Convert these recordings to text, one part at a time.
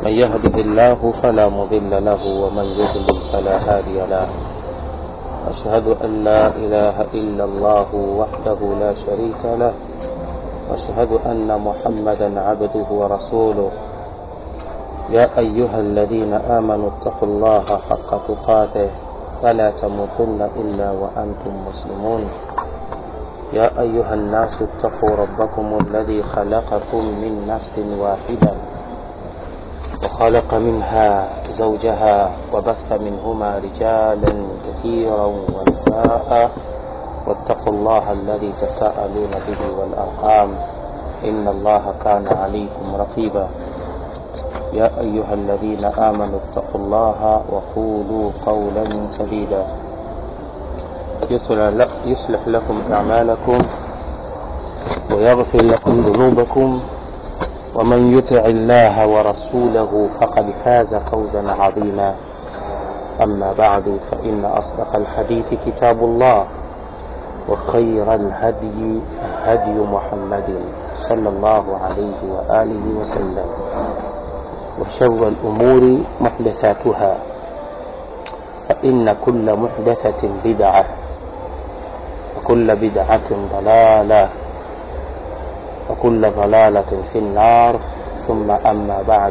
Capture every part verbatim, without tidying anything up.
من يهده الله فلا مضل له ومن يضلل فلا هادي له. أشهد أن لا إله إلا الله وحده لا شريك له، وأشهد أن محمدا عبده ورسوله. يا أيها الذين آمنوا اتقوا الله حق تقاته فلا تموتن إلا وأنتم مسلمون. يا أيها الناس اتقوا ربكم الذي خلقكم من نفس واحدة وخلق منها زوجها وبث منهما رجالا كثيرا ونساء، واتقوا الله الذي تساءلون به والأرحام إن الله كان عليكم رقيبا. يا أيها الذين آمنوا اتقوا الله وقولوا قولا سديدا يصلح لكم أعمالكم ويغفر لكم ذنوبكم، ومن يطع الله ورسوله فقد فاز فوزا عظيما. أما بعد، فإن أصدق الحديث كتاب الله، وخير الهدي هدي محمد صلى الله عليه وآله وسلم، وشر الأمور محدثاتها، فإن كل محدثة بدعة، وكل بدعة ضلالة، وكل ضلالة في النار. ثم أما بعد.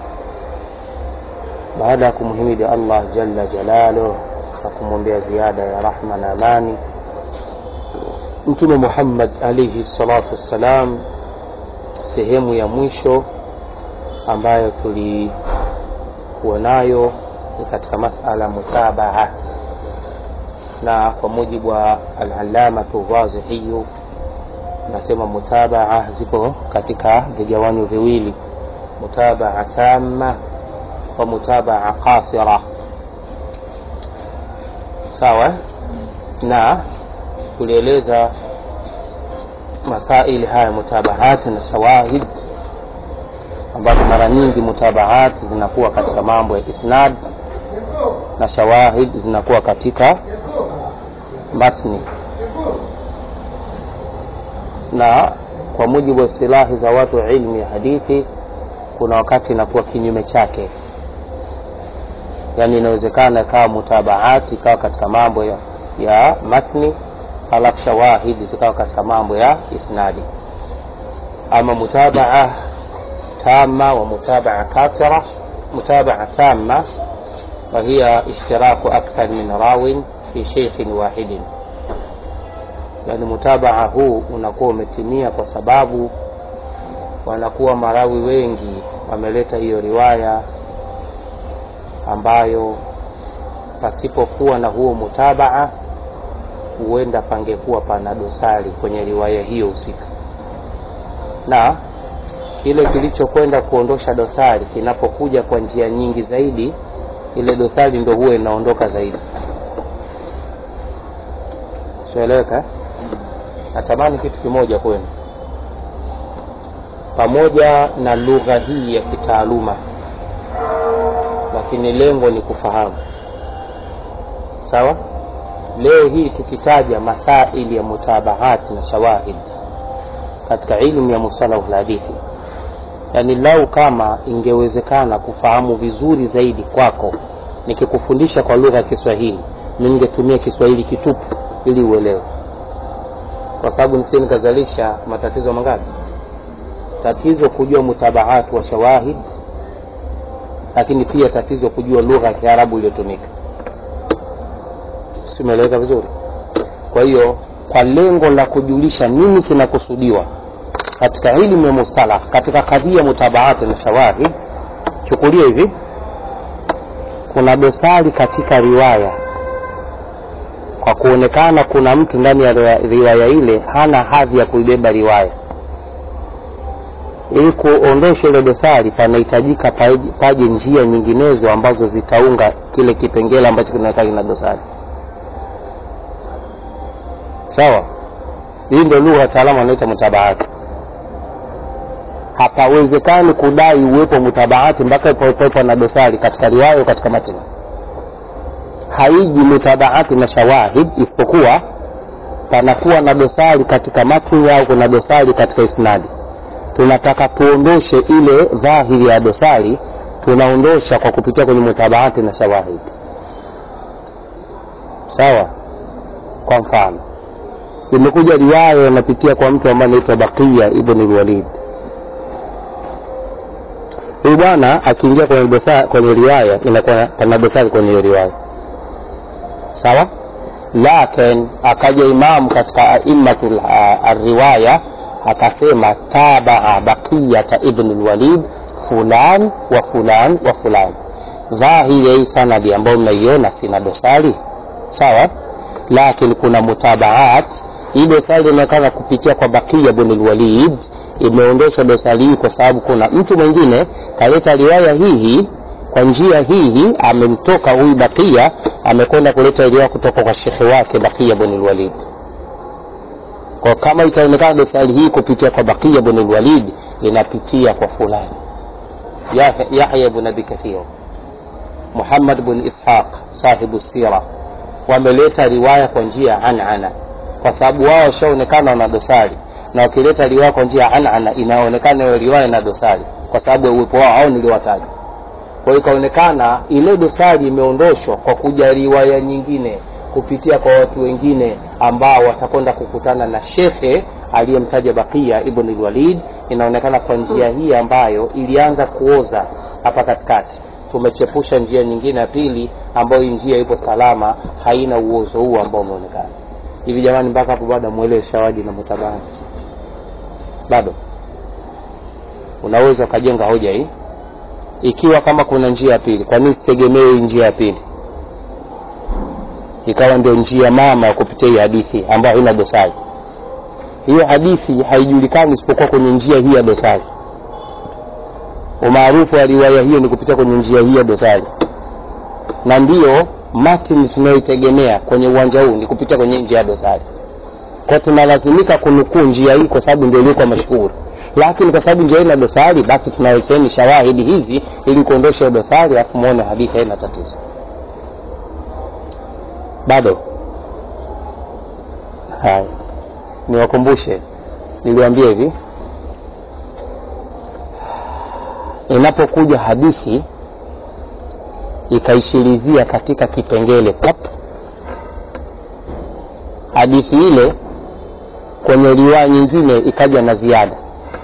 baada ya kumhimidi Allah jalla jalaluhu na kumwombea ziada ya rahma na amani Mtume Muhammad alayhi salatu wassalam, sehemu ya mwisho ambayo tulikuwa nayo ni katika masala mutabaha, na kwa mujibu wa al-Allama Tuwazihi nasema mutabaha zipo katika vigawanyo viwili: mutabaha tamma wa mutabaha qasira. Sawa? Na tulieleza masaili haya mutabahat na shawahid, ambapo mara nyingi mutabahat zinakuwa katika mambo ya isnad na shawahid zinakuwa katika matni. Na kwa mujibu wa silahi za watu ilmu ya hadithi, kuna wakati inakuwa kinyume chake. Yani inawezekana kama mutabahat ikawa katika mambo ya, ya matni, alafu shawahid zikawa katika mambo ya isnadi. Ama mutabaa tamma wa mutabaa kasira. mutabaa tamma wa hiya ishtiraku akthar min rawin fi shaykhin wahidin. Yani mutabaa huu unakuwa umetimia kwa sababu wanakuwa marawi wengi wameleta hiyo riwaya, ambayo pasipokuwa na huo mutabaa huenda pangekuwa pana dosari kwenye riwaya hiyo husika, na kile kilichokwenda kuondosha dosari kinapokuja kwa njia nyingi zaidi, ile dosari ndio huwa inaondoka zaidi. Sieleweka? Natamani kitu kimoja kwenu, pamoja na lugha hii ya kitaaluma, lakini lengo ni kufahamu. Sawa? Leo hii tukitaja masaili ya mutabahat na shawahid katika ilmu ya mustalah al-hadithi, yani lau kama ingewezekana kufahamu vizuri zaidi kwako nikikufundisha kwa lugha ya Kiswahili, ningetumia Kiswahili kitupu ili uelewe. Kwa sababu nisini kazalisha matatizo mangapi? Tatizo kujua mutabahat wa shawahid, lakini pia tatizo kujua lugha ya Kiarabu iliyotumika. Simeleweka vizuri? Kwa hiyo kwa lengo la kujulisha nini kinakusudiwa katika ilmu ya mustalah katika kadhia mutabahat na shawahid, chukulia hivi: kuna dosari katika riwaya kwa kuonekana kuna mtu ndani ya riwaya ile hana hadhi ya kuibeba riwaya. Ili kuondosha ile dosari panahitajika paje njia nyinginezo ambazo zitaunga kile kipengele ambacho kinakaa na dosari. Sawa? Hii ndio lugha taalamu inaitwa mutabahat. Hapawezekani kudai uwepo mutabahat mpaka ipopo na dosari katika riwaya au katika matni. Haiji mutabahat na shawahid isipokuwa panakuwa na dosari katika matni au kuna dosari katika isnadi. Tunataka tuondoshe ile dhahiri ya dosari tunaondosha kwa kupitia kwenye mutabaati na shawahid. Sawa? Kwa mfano imekuja riwaya inapitia kwa mtu ambaye anaitwa Baqiya ibn al-Walid. Huyu bwana akiingia kwenye dosari kwenye riwaya inakuwa pana dosari kwenye riwaya. Sawa? Lakini akaja imam katika aimmatul riwaya akasema taba'a Baqiyata ibn al-Walid fulan wa fulan wa fulan. Dhahiri hii sanadi ambayo mnaiona sina dosari. Sawa? Lakini kuna mutabaat. Hii dosari inaonekana kupitia kwa Baqiya ibn al-Walid, imeondosha dosari hii kwa sababu kuna mtu mwingine kaleta riwaya hii kwa njia hii, amemtoka huyu Baqiya amekwenda kuleta riwaya kutoka kwa shekhi wake Baqiya ibn al-Walid. Kwa kama itaonekana dosari hii kupitia kwa Baqiya ibn al-Walid, inapitia kwa fulani Yahya ibn Abi Kathir, Muhammad ibn Ishaq sahibu sira, wameleta riwaya kwa njia anana kwa sababu wao washaonekana na dosari, na wakileta riwaya kwa njia anana inaonekana hiyo riwaya na dosari kwa sababu ya uwepo wao au niliowataja. Kwa hiyo ikaonekana ile dosari imeondoshwa kwa kuja riwaya nyingine kupitia kwa watu wengine ambao watakwenda kukutana na shekhe aliyemtaja Baqiya ibn al-Walid. Inaonekana kwa njia hii ambayo ilianza kuoza hapa katikati, tumechepusha njia nyingine ya pili ambayo njia ipo salama, haina uozo huu ambao umeonekana. Hivi jamani, mpaka hapo bado muelewe shawadi na mutabahati? Bado unaweza kujenga hoja hii ikiwa kama kuna njia ya pili. Kwa nini sitegemee njia ya pili ikawa ndio njia mama ya kupitia hii hadithi ambayo haina dosari? Hiyo hadithi haijulikani isipokuwa kwenye njia hii ya dosari. Umaarufu wa riwaya hiyo ni kupitia kwenye njia hii ya dosari, na ndio matini tunayoitegemea kwenye uwanja huu ni kupitia kwenye njia ya dosari. Kwa tunalazimika kunukuu njia hii kwa sababu ndio ilikuwa mashuhuri, lakini kwa sababu njia ina dosari basi tunawekeni shawahidi hizi ili kuondosha dosari afu muone hadithi haina tatizo. Bado hai niwakumbushe, niliwaambia hivi, inapokuja hadithi ikaishilizia katika kipengele pap, hadithi ile kwenye riwaya nyingine ikaja na ziada.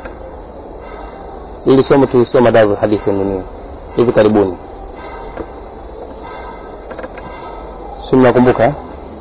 Ili somo tulisoma dawa hadithi nini hivi karibuni, si mnakumbuka?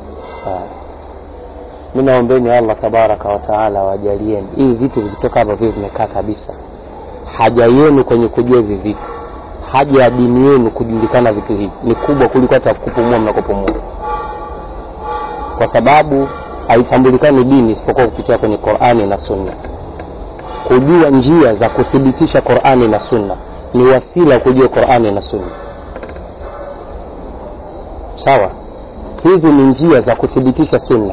Mimi naombeeni Allah tabaraka wa taala wajalieni hivi vitu vikitoka hapa vile vimekaa kabisa. Haja yenu kwenye kujua hivi vitu, haja ya dini yenu kujulikana vitu hivi ni kubwa kuliko hata kupumua mnakopumua, kwa sababu haitambulikani dini isipokuwa kupitia kwenye Qur'ani na Sunna. Kujua njia za kuthibitisha Qur'ani na Sunna ni wasila kujua Qur'ani na Sunna. Sawa? Hizi ni njia za kuthibitisha Sunna.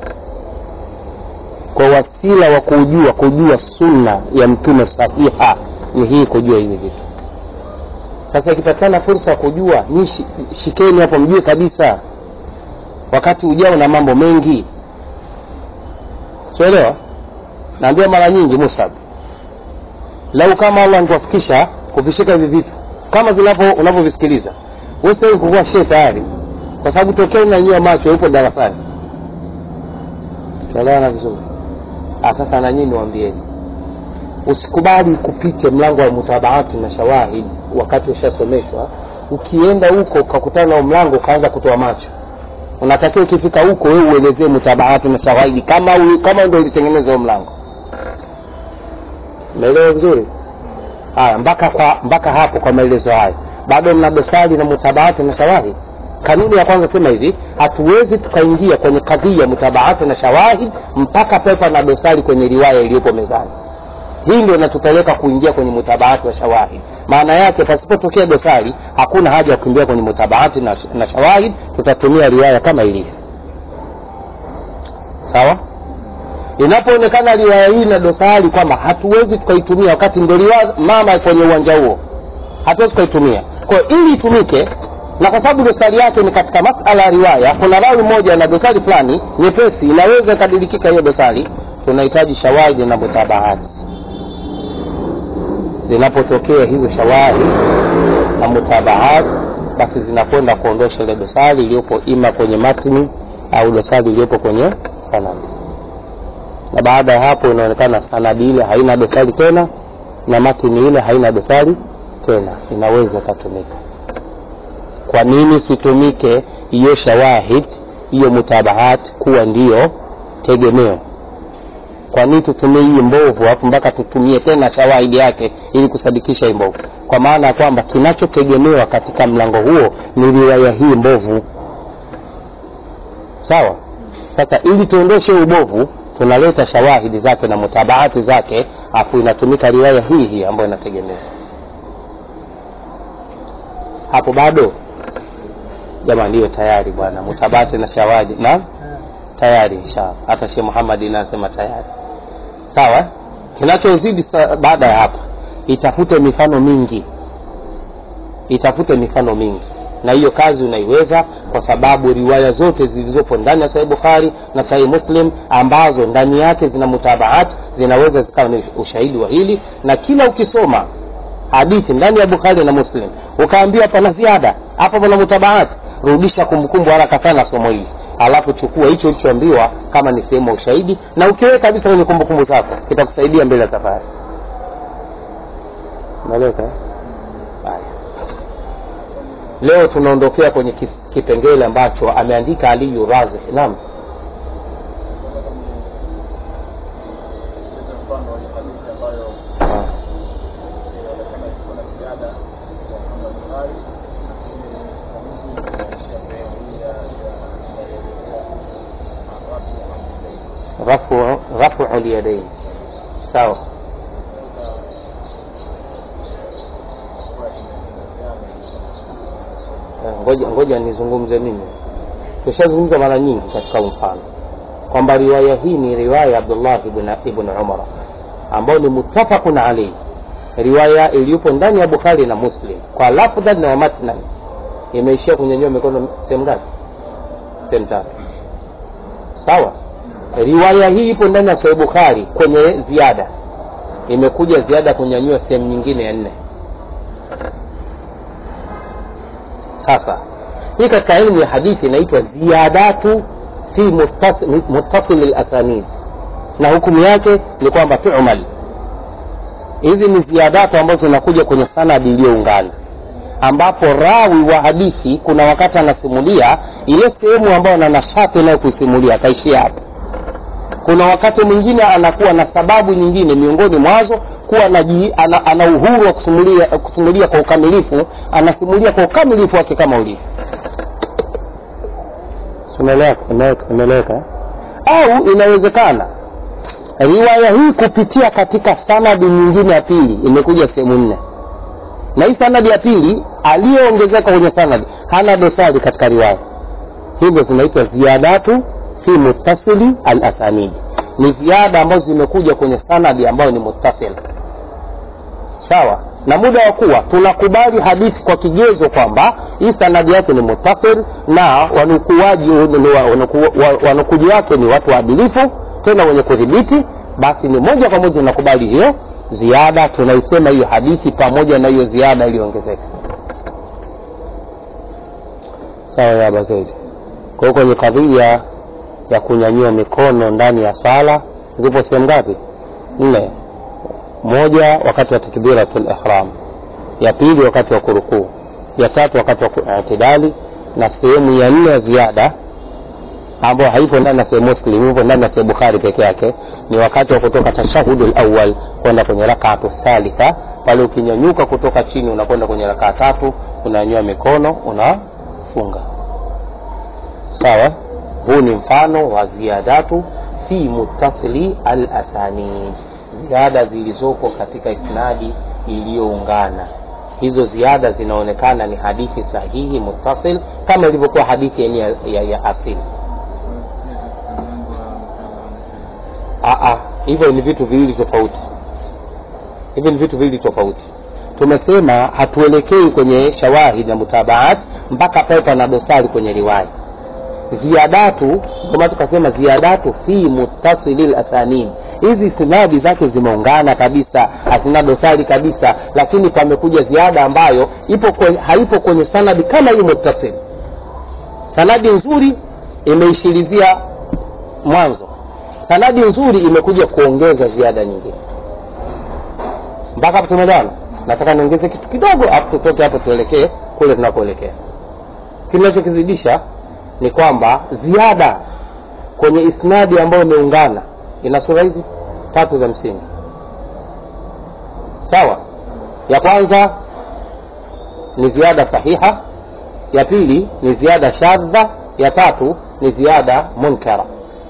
Kwa wasila wa kujua kujua Sunna ya Mtume sahiha ni hii, kujua hivi vitu. Sasa ikipatana fursa kujua, ni shikeni hapo mjue kabisa, wakati ujao na mambo mengi. Tuelewa? Naambia mara nyingi Musab, lau kama Allah angewafikisha kuvishika hivi vitu kama vinapo unavyovisikiliza, wewe sasa ukikuwa shehe tayari, kwa sababu tokea unanyua macho upo darasani. Tuelewana vizuri? Ah, sasa na nyinyi niwaambieni, usikubali kupita mlango wa mutabaati na shawahid wakati ushasomeshwa. Ukienda huko ukakutana na mlango kaanza kutoa macho, unatakiwa ukifika huko wewe uelezee mutabaati na shawahid kama u, kama ndio ulitengeneza mlango. Umeelewa vizuri? Haya, mpaka kwa mpaka hapo kwa maelezo haya bado mna dosari na mutabaati na shawahid. Kanuni ya kwanza sema hivi, hatuwezi tukaingia kwenye kadhia mutabaati na shawahid mpaka pepa na dosari kwenye riwaya iliyopo mezani. Hii ndio inatupeleka kuingia kwenye mutabaati wa shawahid. Maana yake pasipotokea dosari hakuna haja ya kuingia kwenye mutabaati na, na shawahid, tutatumia riwaya kama ilivyo. Sawa? Inapoonekana riwaya hii na dosari kwamba hatuwezi tukaitumia wakati ndio riwaya mama kwenye uwanja huo, hatuwezi tukaitumia. Kwa ili itumike, na kwa sababu dosari yake ni katika masala ya riwaya, kuna rawi moja na dosari fulani nyepesi inaweza kadilikika hiyo dosari, tunahitaji shawahid na mutabaati. Zinapotokea hizo shawahid na mutabaat, basi zinakwenda kuondosha ile dosari iliyopo ima kwenye matni au dosari iliyopo kwenye sanad. Na baada ya hapo inaonekana sanadi ile haina dosari tena na matni ile haina dosari tena, inaweza kutumika. Kwa nini situmike hiyo shawahid, hiyo mutabahat kuwa ndiyo tegemeo? Kwa nini tutumie hii mbovu afu mpaka tutumie tena shawahid yake ili kusadikisha hii mbovu? Kwa maana kwamba kinachotegemewa katika mlango huo ni riwaya hii mbovu. Sawa? Sasa ili tuondoshe ubovu tunaleta shawahidi zake na mutabahati zake, afu inatumika riwaya hii hii ambayo inategemewa. Hapo bado jamani, hiyo tayari bwana, mutabahati na shawahidi na tayari inshallah. Hata Sheikh Muhammad anasema tayari. Sawa? Kinachozidi baada ya hapa, itafute mifano mingi. Itafute mifano mingi. Na hiyo kazi unaiweza kwa sababu riwaya zote zilizopo ndani ya Sahih Bukhari na Sahih Muslim ambazo ndani yake zina mutabaat zinaweza zikawa ni ushahidi wa hili. Na kila ukisoma hadithi ndani ya Bukhari na Muslim ukaambiwa pana ziada, hapa pana mutabaat, rudisha kumbukumbu haraka sana somo hili. Alafu chukua hicho ulichoambiwa kama ni sehemu ya ushahidi na ukiweka kabisa kwenye kumbukumbu zako, kitakusaidia mbele ya safari. Maleka haya. Leo tunaondokea kwenye kipengele ambacho ameandika Ali Razi. Naam. Rafu rafu al-yadayn. Sawa. Ngoja ngoja nizungumze mimi. Tushazungumza mara nyingi katika mfano kwamba riwaya hii ni riwaya ya Abdullah ibn ibn Umar ambayo ni muttafaqun alayhi, riwaya iliyopo ndani ya Bukhari na Muslim kwa lafdha na matna. Imeishia kunyanyua mikono sehemu ngapi? Sehemu tatu. Sawa? Riwaya hii ipo ndani ya Sahih Bukhari kwenye ziada, imekuja ziada kunyanyua sehemu nyingine ya nne. Sasa hii katika elimu ya hadithi inaitwa ziyadatu fi muttasil, muttasil al-asanid, na hukumu yake ni kwamba tu'mal. Hizi ni ziyadatu ambazo zinakuja kwenye sanadi iliyoungana, ambapo rawi wa hadithi kuna wakati anasimulia ile sehemu ambayo ana nashati nayo kuisimulia kaishia hapo. Kuna wakati mwingine anakuwa na sababu nyingine miongoni mwazo kuwa anaji, ana, ana uhuru wa kusimulia kusimulia kwa ukamilifu, anasimulia kwa ukamilifu wake kama ulivyo. Umeeleka? Umeeleka? Au inawezekana riwaya hii kupitia katika sanadi nyingine ya pili imekuja sehemu nne, na hii sanadi ya pili aliyoongezeka kwenye sanadi hana dosari katika riwaya. Hizo zinaitwa ziyadatu fi muttasili al-asanid. Ni ziada ambazo zimekuja kwenye sanadi ambayo ni muttasil. Sawa? Na muda wa kuwa tunakubali hadithi kwa kigezo kwamba hii sanadi yake ni muttasil na wanukuaji wanukuji wake ni watu waadilifu tena wenye kudhibiti, basi ni moja kwa moja tunakubali hiyo ziada, tunaisema hiyo hadithi pamoja na hiyo ziada iliyoongezeka. Sawa ya bazaidi. Kwa hiyo kwenye kadhia ya kunyanyua mikono ndani ya sala zipo sehemu ngapi? Nne. Moja wakati wa takbiratul ihram, ya pili wakati wa kurukuu, ya tatu wakati wa i'tidali, na sehemu ya nne ya ziada ambayo haipo ndani ya Sahih Muslim, ipo ndani ya Sahih Bukhari peke yake, ni wakati wa kutoka tashahudul awwal kwenda kwenye rak'atu thalitha. Pale ukinyanyuka kutoka chini unakwenda kwenye rak'a tatu, unanyanyua mikono, unafunga. Sawa? Huu ni mfano wa ziyadatu fi muttasili al-asanid, ziada zilizoko katika isnadi iliyoungana. Hizo ziada zinaonekana ni hadithi sahihi muttasil kama ilivyokuwa hadithi yenyewe ya, ya asili. Ah ah, hivyo ni vitu viwili tofauti. Hivyo ni vitu viwili tofauti. Tumesema hatuelekei kwenye shawahid na mutabaat mpaka pale pana dosari kwenye riwaya. Ziyadatu, kama tukasema ziyadatu fi muttasilil asanid, hizi sinadi zake zimeungana kabisa, hazina dosari kabisa, lakini pamekuja ziada ambayo ipo kwenye, haipo kwenye sanadi kama hii muttasil. Sanadi nzuri imeishilizia mwanzo, sanadi nzuri imekuja kuongeza ziada nyingine. Mpaka hapo tumeelewana? Nataka niongeze kitu kidogo hapo tutoke hapo tuelekee kule tunakoelekea. Kinachokizidisha ni kwamba ziada kwenye isnadi ambayo imeungana ina sura hizi tatu za msingi. Sawa? Ya kwanza ni ziada sahiha, ya pili ni ziada shadha, ya tatu ni ziada munkara.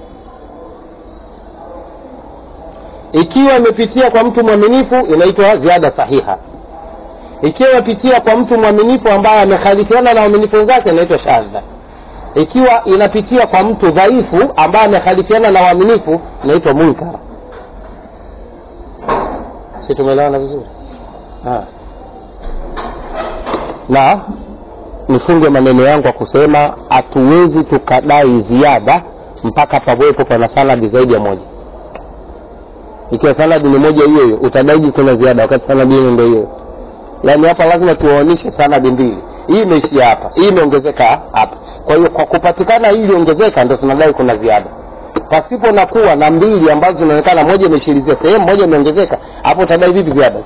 Ikiwa imepitia kwa mtu mwaminifu inaitwa ziada sahiha. Ikiwa imepitia kwa mtu mwaminifu ambaye amekhalifiana na waaminifu wenzake inaitwa shadha. Ikiwa inapitia kwa mtu dhaifu ambaye amekhalifiana na waaminifu inaitwa munkara. Sisi tumeelewana vizuri? Ah. Na nifunge maneno yangu kwa kusema hatuwezi tukadai ziada mpaka pawepo pana sanadi zaidi ya moja. Ikiwa sanadi ni moja hiyo hiyo utadai kuna ziada wakati sanadi hiyo ndio hiyo. Yaani hapa lazima tuoanishe sanadi mbili. Hii imeishia hapa, hii imeongezeka hapa. Kwa hiyo kwa kupatikana hii iliongezeka ndio tunadai kuna ziada. Pasipo na kuwa na mbili ambazo zinaonekana moja imeshilizia sehemu, moja imeongezeka, hapo utadai vipi ziada?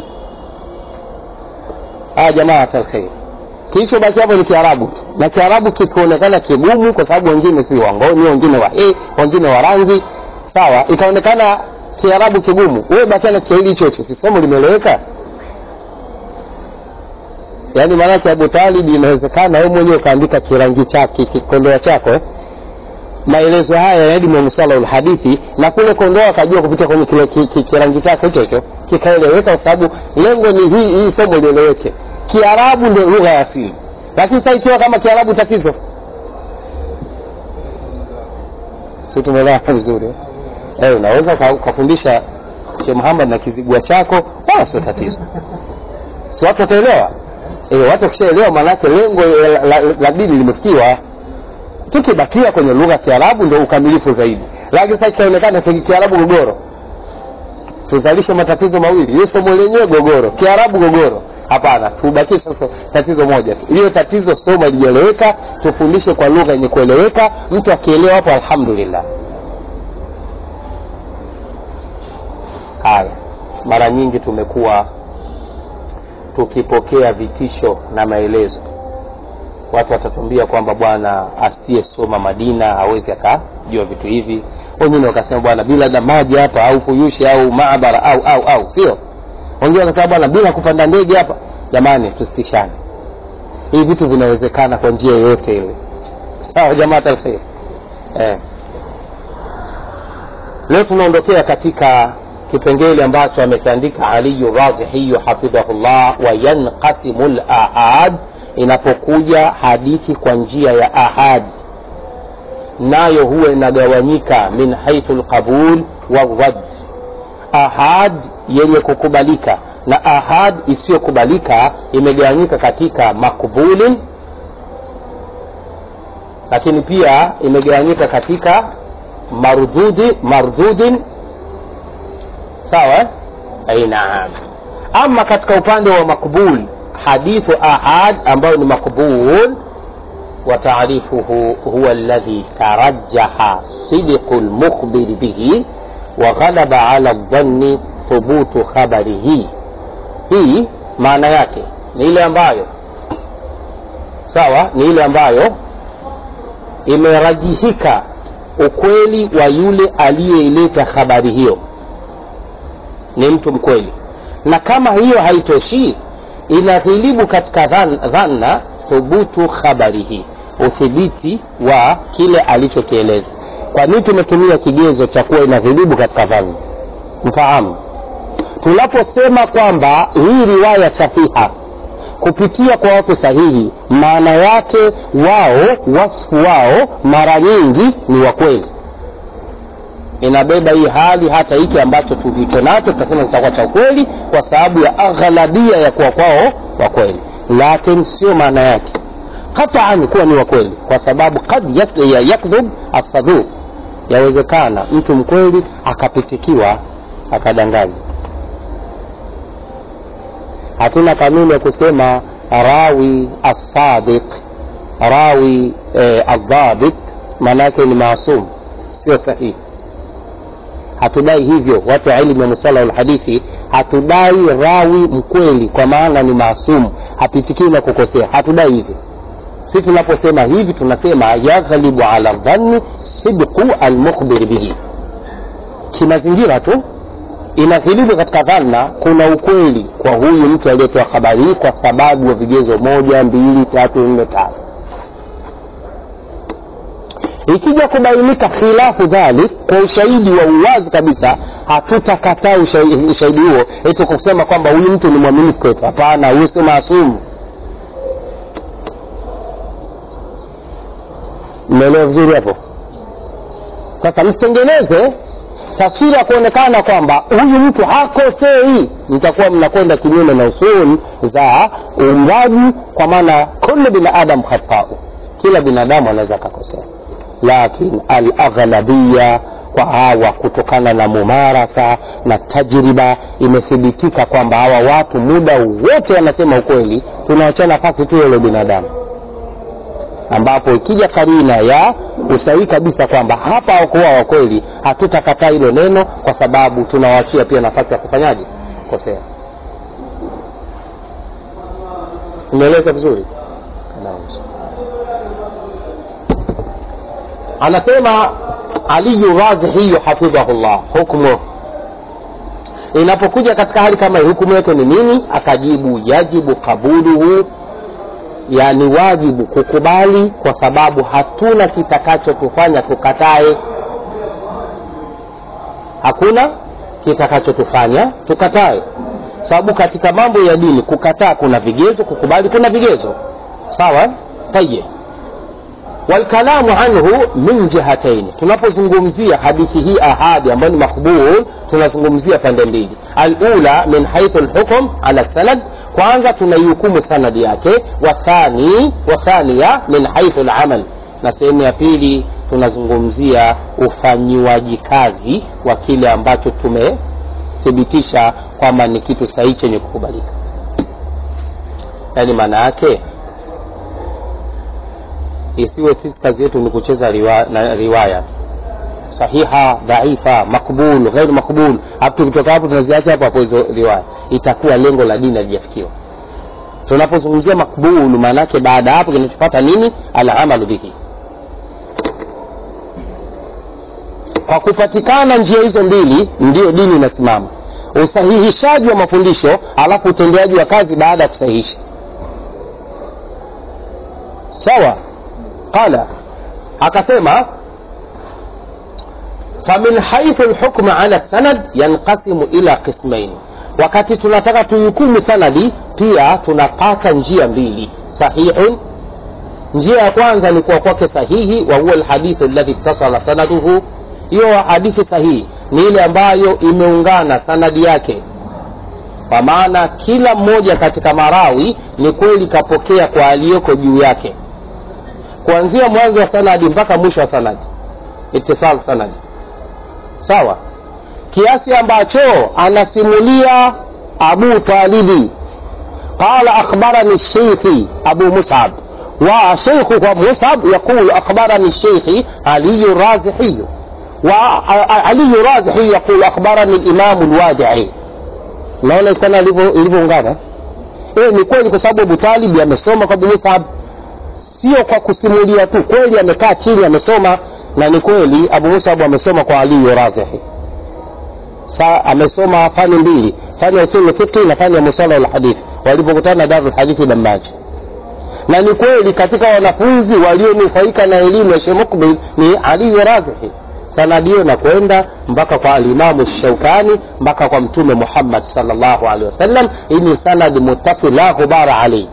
Ah jamaa talkhair. Kilicho baki hapo ni Kiarabu tu. Na Kiarabu kikionekana kigumu kwa sababu wengine si wangoni, wengine wa eh, wengine wa rangi. Sawa, ikaonekana Kiarabu kigumu. Wewe baki na Kiswahili hicho hicho. Si somo limeeleweka? Yaani maana ya Abu Talib inawezekana wewe mwenyewe kaandika kirangi chake, kikondoa chako eh? Maelezo haya ya elimu ya musalahul hadithi na kule kondoa akajua kupitia kwenye kile kirangi chake hicho hicho kikaeleweka, kwa sababu lengo ni hii hii somo lieleweke. Kiarabu ndio lugha ya asili. Lakini sasa ikiwa kama Kiarabu tatizo. Sisi tumeelewa vizuri. Eh, unaweza kufundisha Sheikh Muhammad na kizigua chako wala sio tatizo. Si watu wataelewa? Eh, watu kishaelewa maana yake lengo la, la, la dini limefikiwa. Tukibakia kwenye lugha ya Kiarabu ndio ukamilifu zaidi. Lakini sasa kionekana Kiarabu gogoro. Tuzalishe matatizo mawili. Hiyo somo lenyewe gogoro, Kiarabu gogoro. Hapana, tubaki sasa tatizo moja tu. Hiyo tatizo somo lieleweka, tufundishe kwa lugha yenye kueleweka, mtu akielewa hapo alhamdulillah. Haya, mara nyingi tumekuwa tukipokea vitisho na maelezo. Watu watatuambia kwamba bwana asiyesoma Madina hawezi akajua vitu hivi. Wengine wakasema bwana bila na maji hapa au fuyushi au maabara au au au sio. Wengine wakasema bwana bila kupanda ndege hapa. Jamani tusitishane. Hivi vitu vinawezekana kwa njia yoyote ile. Sawa jamaa talkhair. Eh. Leo tunaondokea katika kipengele ambacho amekiandika Ali Razihi hafidhahullah, wa yanqasimul ahad, inapokuja hadithi kwa njia ya ahad nayo huwa inagawanyika min haythul qabul wa rad. Ahad yenye kukubalika na ahad isiyokubalika imegawanyika katika makbulin, lakini pia imegawanyika katika mardudi mardudin. Sawa? Aina. Ama katika upande wa makbul, hadithu ahad ambayo ni makbul wa ta'rifuhu huwa alladhi tarajjaha sidqul mukhbir bihi wa ghalaba ala dhanni thubutu khabarihi. Hii maana yake ni ile ambayo sawa ni ile ambayo imerajihika ukweli wa yule aliyeileta habari hiyo ni mtu mkweli, na kama hiyo haitoshi inaghilibu katika dhanna thubutu khabarihi, uthibiti wa kile alichokieleza. Kwa nini tumetumia kigezo cha kuwa inaghilibu katika dhanna? Mfahamu, tunaposema kwamba hii riwaya sahiha kupitia kwa watu sahihi, maana yake wao wasfu wao mara nyingi ni wa kweli. Inabeba hii hali hata hiki ambacho tulicho nacho tutasema kitakuwa cha kweli kwa sababu ya aghlabia ya kuwa kwao wa kweli, lakini sio maana yake qat'an kuwa ni wa kweli, kwa sababu qad yakdhub as-saduq, yawezekana mtu mkweli akapitikiwa akadanganya. Hatuna kanuni ya kusema rawi as-sadiq, rawi eh, al-dhabit maana yake ni maasum. Sio sahihi. Hatudai hivyo. Watu wa ilmu ya musala wal hadithi hatudai rawi mkweli kwa maana ni maasum, hapitikiwi na kukosea. Hatudai hivyo. Sisi tunaposema hivi tunasema yaghlibu ala dhanni sidqu al-mukhbir bihi. Kimazingira tu inaghilibu katika dhanna kuna ukweli kwa huyu mtu aliyetoa habari kwa sababu ya vigezo moja, mbili, tatu, nne, tano. Ikija kubainika khilafu dhalik kwa ushahidi wa uwazi kabisa, hatutakataa ushahidi huo eti kusema kwamba huyu mtu ni mwaminifu kwetu. Hapana, huyu si maasum. Mmeelewa vizuri hapo? Sasa msitengeneze taswira kuonekana kwamba huyu mtu hakosei, mtakuwa mnakwenda kinyume na usuli za umraji, kwa maana kullu binadamu khata'u, kila binadamu anaweza kukosea. Lakini al-aghlabiyya kwa hawa kutokana na mumarasa na tajriba imethibitika kwamba hawa watu muda wote wanasema ukweli. Tunawachana nafasi tu ile binadamu, ambapo ikija karina ya usahihi kabisa kwamba hapa hawakuwa wa kweli, hatutakataa hilo neno kwa sababu tunawaachia pia nafasi ya kufanyaje kosea. Umeeleka vizuri? Anasema Ali Razihi hafidhahullah, hukumu inapokuja katika hali kama hii hukumu yake ni nini? Akajibu yajibu kabuluhu, yani wajibu kukubali, kwa sababu hatuna kitakacho kufanya tukatae. Hakuna kitakacho tufanya tukatae, sababu katika mambo ya dini kukataa kuna vigezo, kukubali kuna vigezo. Sawa? Tayyib. Walkalamu anhu min jihatayn. Tunapozungumzia hadithi hii ahadi ambayo ni makbul, tunazungumzia pande mbili. Al-ula min haythu al-hukm ala sanad, kwanza tunaihukumu sanadi yake. Wa thani wa thaniya min haythu al-amal, na sehemu ya pili tunazungumzia ufanyiwaji kazi wa kile ambacho tumethibitisha kwamba ni kitu sahihi chenye kukubalika. Yani maana yake isiwe sisi kazi yetu ni kucheza riwaya, na riwaya sahiha, dhaifa, makbul, ghair makbul. Hapo kutoka hapo tunaziacha hapo hapo hizo riwaya, itakuwa lengo la dini halijafikiwa. Tunapozungumzia makbul maana yake baada hapo kinachopata nini? Al-amalu bihi. Kwa kupatikana njia hizo mbili ndio dini inasimama. Usahihishaji wa mafundisho alafu utendaji wa kazi baada ya kusahihisha. Sawa? Qala, akasema famin haythu al-hukm ala sanad yanqasimu ila qismayn. Wakati tunataka tuhukumu sanadi pia tunapata njia mbili. Sahihun, njia ya kwanza ni kwa kwake sahihi, wa huwa al-hadith alladhi ittasala sanaduhu. Hiyo hadithi sahihi ni ile ambayo imeungana sanadi yake, kwa maana kila mmoja katika marawi ni kweli kapokea kwa aliyoko juu yake, kuanzia mwanzo wa sanadi mpaka mwisho wa sanadi, ittisal sanadi. Sawa? Kiasi ambacho anasimulia Abu Talibi, qala akhbarani shaykhi Abu Mus'ab, wa shaykhu Mus'ab yaqulu akhbarani shaykhi Ali Razihi, wa Ali Razihi yaqulu akhbarani al-Imam al-Wadi'i. Naona sana ilivyoungana. Eh, ni kweli kwa sababu Abu Talib amesoma kwa Abu Mus'ab, sio kwa kusimulia tu, kweli amekaa chini amesoma. Na ni kweli Abu Mus'ab amesoma kwa Ali Razihi. Sa amesoma fani mbili, fani ya usul fiqh na fani ya musala al hadith, walipokutana Darul Hadith Damaji. Na ni kweli katika wanafunzi walionufaika na elimu ya Sheikh Mukbil ni Ali Razihi. Sanadi hiyo na kwenda mpaka kwa al-Imam Shaukani, mpaka kwa Mtume Muhammad sallallahu alaihi wasallam. Hii ni sanad muttasil la ghubara alayhi.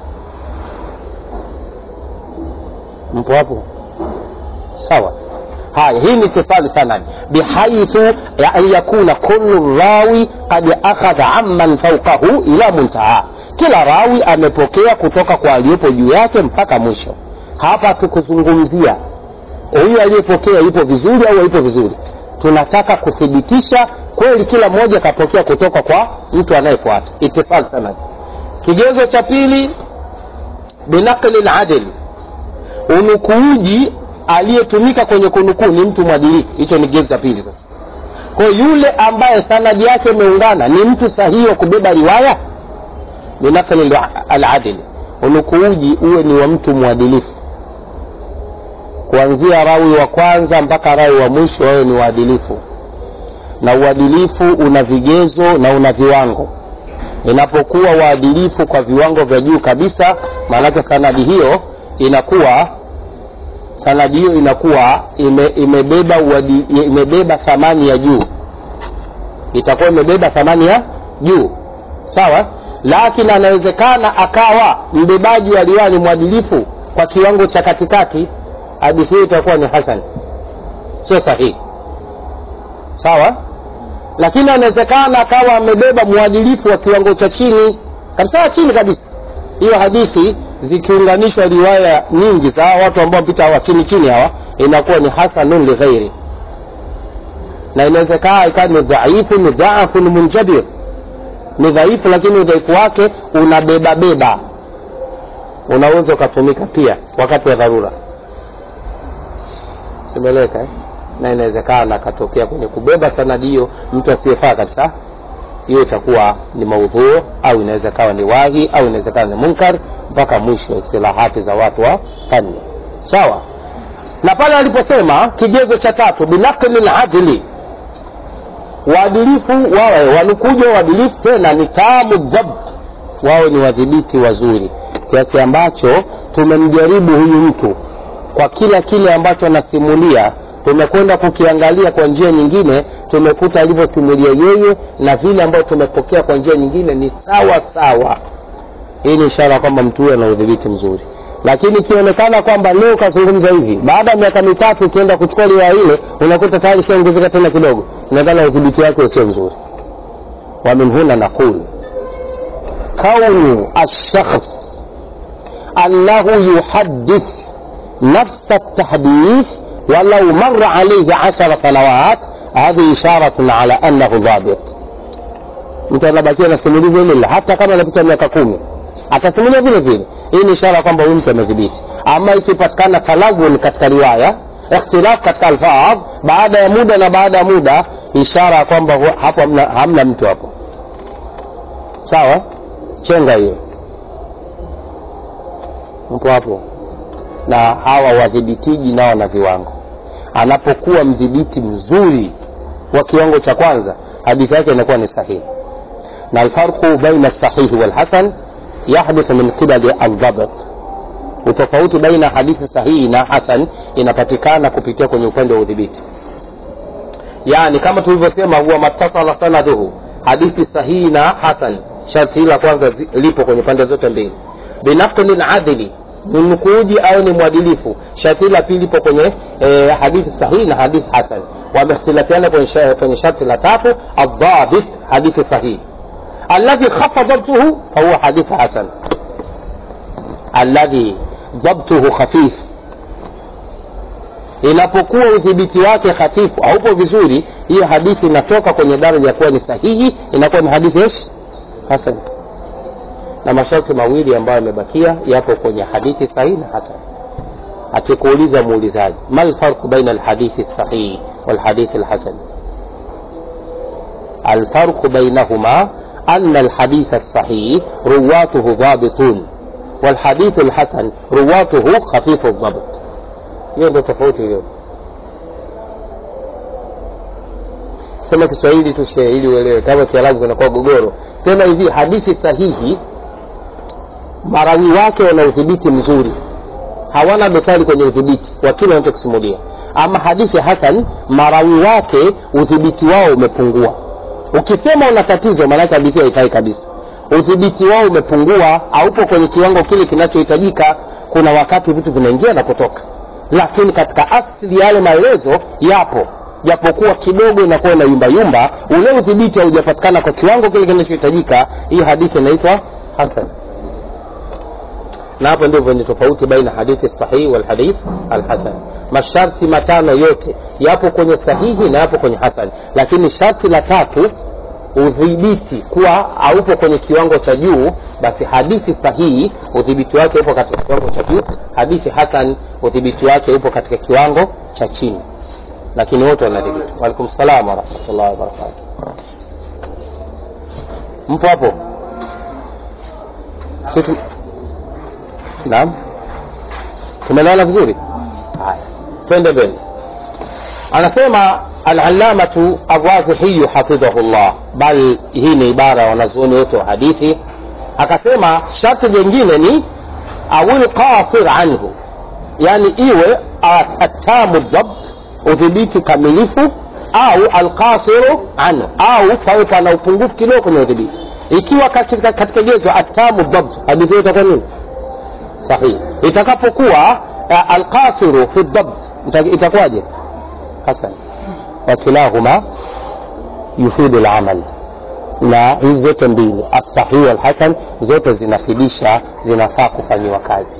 Mpo hapo? Sawa. Haya, hii ni ittisal sanad bihaythu an yakuna kullu rawi qad akhadha amman fawqahu ila muntaha. Kila rawi amepokea kutoka kwa aliyepo juu yake mpaka mwisho. Hapa tukuzungumzia huyu aliyepokea yupo vizuri au yupo vizuri. Tunataka kuthibitisha kweli kila mmoja kapokea kutoka kwa mtu anayefuata, ittisal sanad. Kigezo cha pili, binaqli al-adl, unukuuji aliyetumika kwenye kunukuu ni mtu mwadilifu. Hicho ni kigezo cha pili. Sasa kwa yule ambaye sanadi yake imeungana ni mtu sahihi wa kubeba riwaya, binaqli al-adl, unukuuji uwe ni wa mtu mwadilifu, kuanzia rawi wa kwanza mpaka rawi wa mwisho wao ni waadilifu. Na uadilifu una vigezo na una viwango. Inapokuwa waadilifu kwa viwango vya juu kabisa, maana sanadi hiyo inakuwa sanadi hiyo inakuwa ime, imebeba uadi, imebeba thamani ya juu, itakuwa imebeba thamani ya juu, sawa. Lakini anawezekana akawa mbebaji wa riwaya ni mwadilifu kwa kiwango cha katikati, hadithi hiyo itakuwa ni hasan, sio sahihi, sawa. Lakini anawezekana akawa amebeba mwadilifu wa kiwango cha chini kabisa, chini kabisa. Hiyo hadithi zikiunganishwa riwaya nyingi za watu ambao mpita wa chini chini hawa, inakuwa ni hasanun li ghairi. Na inawezekana ikawa ni dhaifu, ni dhaifu, ni munjabir, ni dhaifu lakini udhaifu wake unabeba beba, unaweza kutumika pia wakati wa dharura, simeleka eh? Na inawezekana katokea kwenye kubeba sanadi hiyo mtu asiyefaa kabisa, hiyo itakuwa ni maudhu, au inawezekana ni wahi, au inawezekana ni munkar, mpaka mwisho istilahati za watu wa fani, sawa. Na pale aliposema kigezo cha tatu, binaqli al-adli, waadilifu wawe wanukuja waadilifu, tena ni tamu dhabt, wao ni wadhibiti wazuri, kiasi ambacho tumemjaribu huyu mtu kwa kila kile ambacho anasimulia, tumekwenda kukiangalia kwa njia nyingine, tumekuta alivyosimulia yeye na vile ambavyo tumepokea kwa njia nyingine ni sawa sawa. Hii ni ishara kwamba mtu huyo ana udhibiti mzuri. Lakini ikionekana kwamba leo kazungumza hivi, baada ya miaka mitatu ukienda kuchukua riwaya ile unakuta tayari shaongezeka tena kidogo, inaonekana udhibiti wake sio mzuri. Wa min huna naqul kaunu ash-shakhs annahu yuhaddith nafs at-tahdith walau marra alayhi ashara sanawat, hadhi isharatun ala annahu dhabit. Mtu anabakia na simulizi ile hata kama anapita miaka kumi atasimulia vile vile. Hii ni ishara kwamba huyu mtu amedhibiti. Ama ikipatikana talawun katika riwaya, ikhtilaf katika alfaz baada ya muda na baada ya muda, ishara kwamba hapo hamna, hamna mtu hapo, sawa. Chenga hiyo mtu hapo. Na hawa wadhibitiji nao na viwango. Anapokuwa mdhibiti mzuri wa kiwango cha kwanza, hadithi yake inakuwa ni sahihi. Na alfarqu baina as-sahih wal hasan yahdithu min qibali al-dhabt, utofauti baina hadithi sahihi na hasan inapatikana kupitia kwenye upande wa udhibiti. Yani kama tulivyosema, huwa mattasala sanaduhu, hadithi sahihi na hasan sharti la kwanza lipo kwenye pande zote mbili. Binaqli al-adli, nukuuji au ni mwadilifu, sharti la pili lipo kwenye e, hadithi sahihi na hadithi hasan. Wamehtilafiana kwenye kwenye sharti la tatu, ad-dhabit, hadithi sahihi. Alladhi khafadtuhu huwa hadith hasan, alladhi dhabtuhu khafif, inapokuwa udhibiti wake hafifu haupo vizuri, hiyo hadithi inatoka kwenye daraja ya kuwa ni sahihi, inakuwa ni hadithi hasan. Na masharti mawili ambayo yamebakia yapo kwenye hadithi sahihi na hasan. Akikuuliza muulizaji, mal farq baina alhadithi sahih wal hadith alhasan, alfarq bainahuma أن الحديث الصحيح رواته ضابطون والحديث الحسن رواته خفيف الضبط. hiyo ndio tofauti hiyo. Sema Kiswahili tu shehe ili uelewe, kama Kiarabu kunakuwa gogoro. Sema hivi, hadithi sahihi marawi wake wana udhibiti mzuri, hawana dosari kwenye udhibiti wa kile wanachosimulia. Ama hadithi hasan marawi wake udhibiti wao umepungua. Ukisema una tatizo, maana yake hadithi haifai kabisa. Udhibiti wao umepungua, haupo kwenye kiwango kile kinachohitajika. Kuna wakati vitu vinaingia na kutoka, lakini katika asili yale maelezo yapo, japokuwa kidogo inakuwa na yumba yumba, ule udhibiti haujapatikana kwa kiwango kile kinachohitajika. Hii hadithi inaitwa hasan. na hapo ndipo ni tofauti baina hadithi sahihi wal hadith al hasan. Masharti matano yote yapo kwenye sahihi na yapo kwenye hasan, lakini sharti la tatu, udhibiti kuwa haupo kwenye kiwango cha juu, basi hadithi sahihi udhibiti wake upo katika kiwango cha juu, hadithi hasan udhibiti wake upo katika kiwango cha chini, lakini wote wanadhibiti. Wa alaikum salaam wa rahmatullahi wa barakatuh. Mpo hapo? Situ... Naam, tumeelewana vizuri? Haya, twende mbele. Anasema al-allamatu ar-Razihi hafidhahullah, bal hii ni ibara wanazuoni wote wa hadithi. Akasema sharti jingine ni awil qasir anhu, yani iwe atamu dhabt, udhibiti kamilifu, au alqasiru anhu, au pawe pana upungufu kidogo kwenye udhibiti. Ikiwa katika katika gezo atamu dhabt, hadithi itakuwa nini? Sahihi. Itakapokuwa uh, alqasiru fi dhabt, itakuwaje? Hasan. Wa kilahuma yufidu al-amal. Na hizi zote mbili, as-sahih wal hasan, zote zinafidisha, zinafaa kufanywa kazi.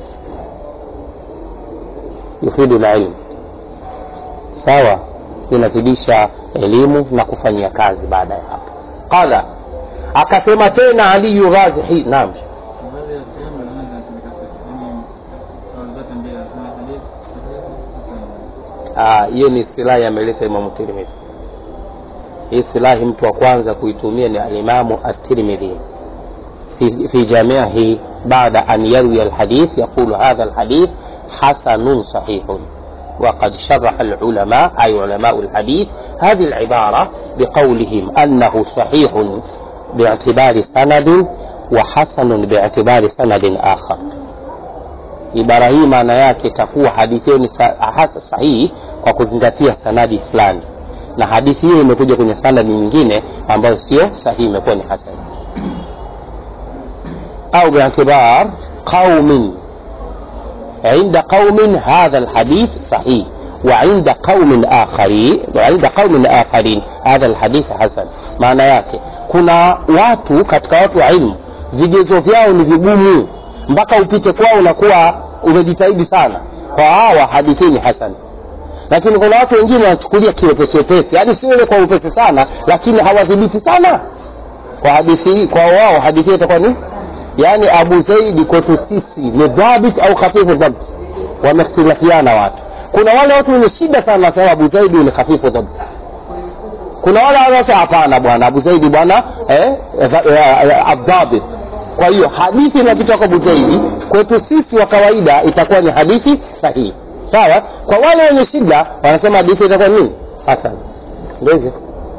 Yufidu al-ilm, sawa, zinafidisha elimu na kufanyia kazi baada ya hapo. Qala, akasema tena Ali Razihi, naam, ah, hiyo ni silaha ameleta Imam Tirmidhi. Hii silahi mtu wa kwanza kuitumia ni al-Imam at-Tirmidhi fi fi jami'ihi baada an yarwi al-hadith, yaqulu hadha al-hadith hasanun sahihun. وقد شرح العلماء أي علماء الحديث هذه العبارة بقولهم أنه صحيح باعتبار سند وحسن باعتبار سند آخر. Ibara hii maana yake itakuwa hadithi hiyo ni hasa sahihi kwa kuzingatia sanadi fulani, na hadithi hiyo imekuja kwenye sanadi nyingine ambayo sio sahihi, imekuwa ni hasan. Au bi'tibar qaumin, عند قوم هذا الحديث صحيح وعند قوم آخرين وعند قوم آخرين هذا الحديث حسن. maana yake kuna watu katika watu wa ilmu vigezo vyao ni vigumu mpaka upite kwao unakuwa umejitahidi sana, kwa hawa hadithi ni hasan. Lakini kuna watu wengine wanachukulia kiwepesi wepesi, yani sio ile kwa upesi sana, lakini hawadhibiti sana kwa hadithi. Kwa wao hadithi itakuwa ni yani Abu Zaidi kwetu sisi ni dhabit au khafifu dhabt, wamehtilafiana watu. Kuna wale watu wenye shida sana sababu Abu Zaidi ni khafifu dhabt, kuna wale wanasema hapana bwana Abu Zaidi bwana eh adhabit. Kwa hiyo hadithi inapita kwa Abu Zaidi kwetu sisi wa kawaida itakuwa ni hadithi sahihi, sawa. Kwa wale wenye shida wanasema hadithi itakuwa nini? Hasan. Ndio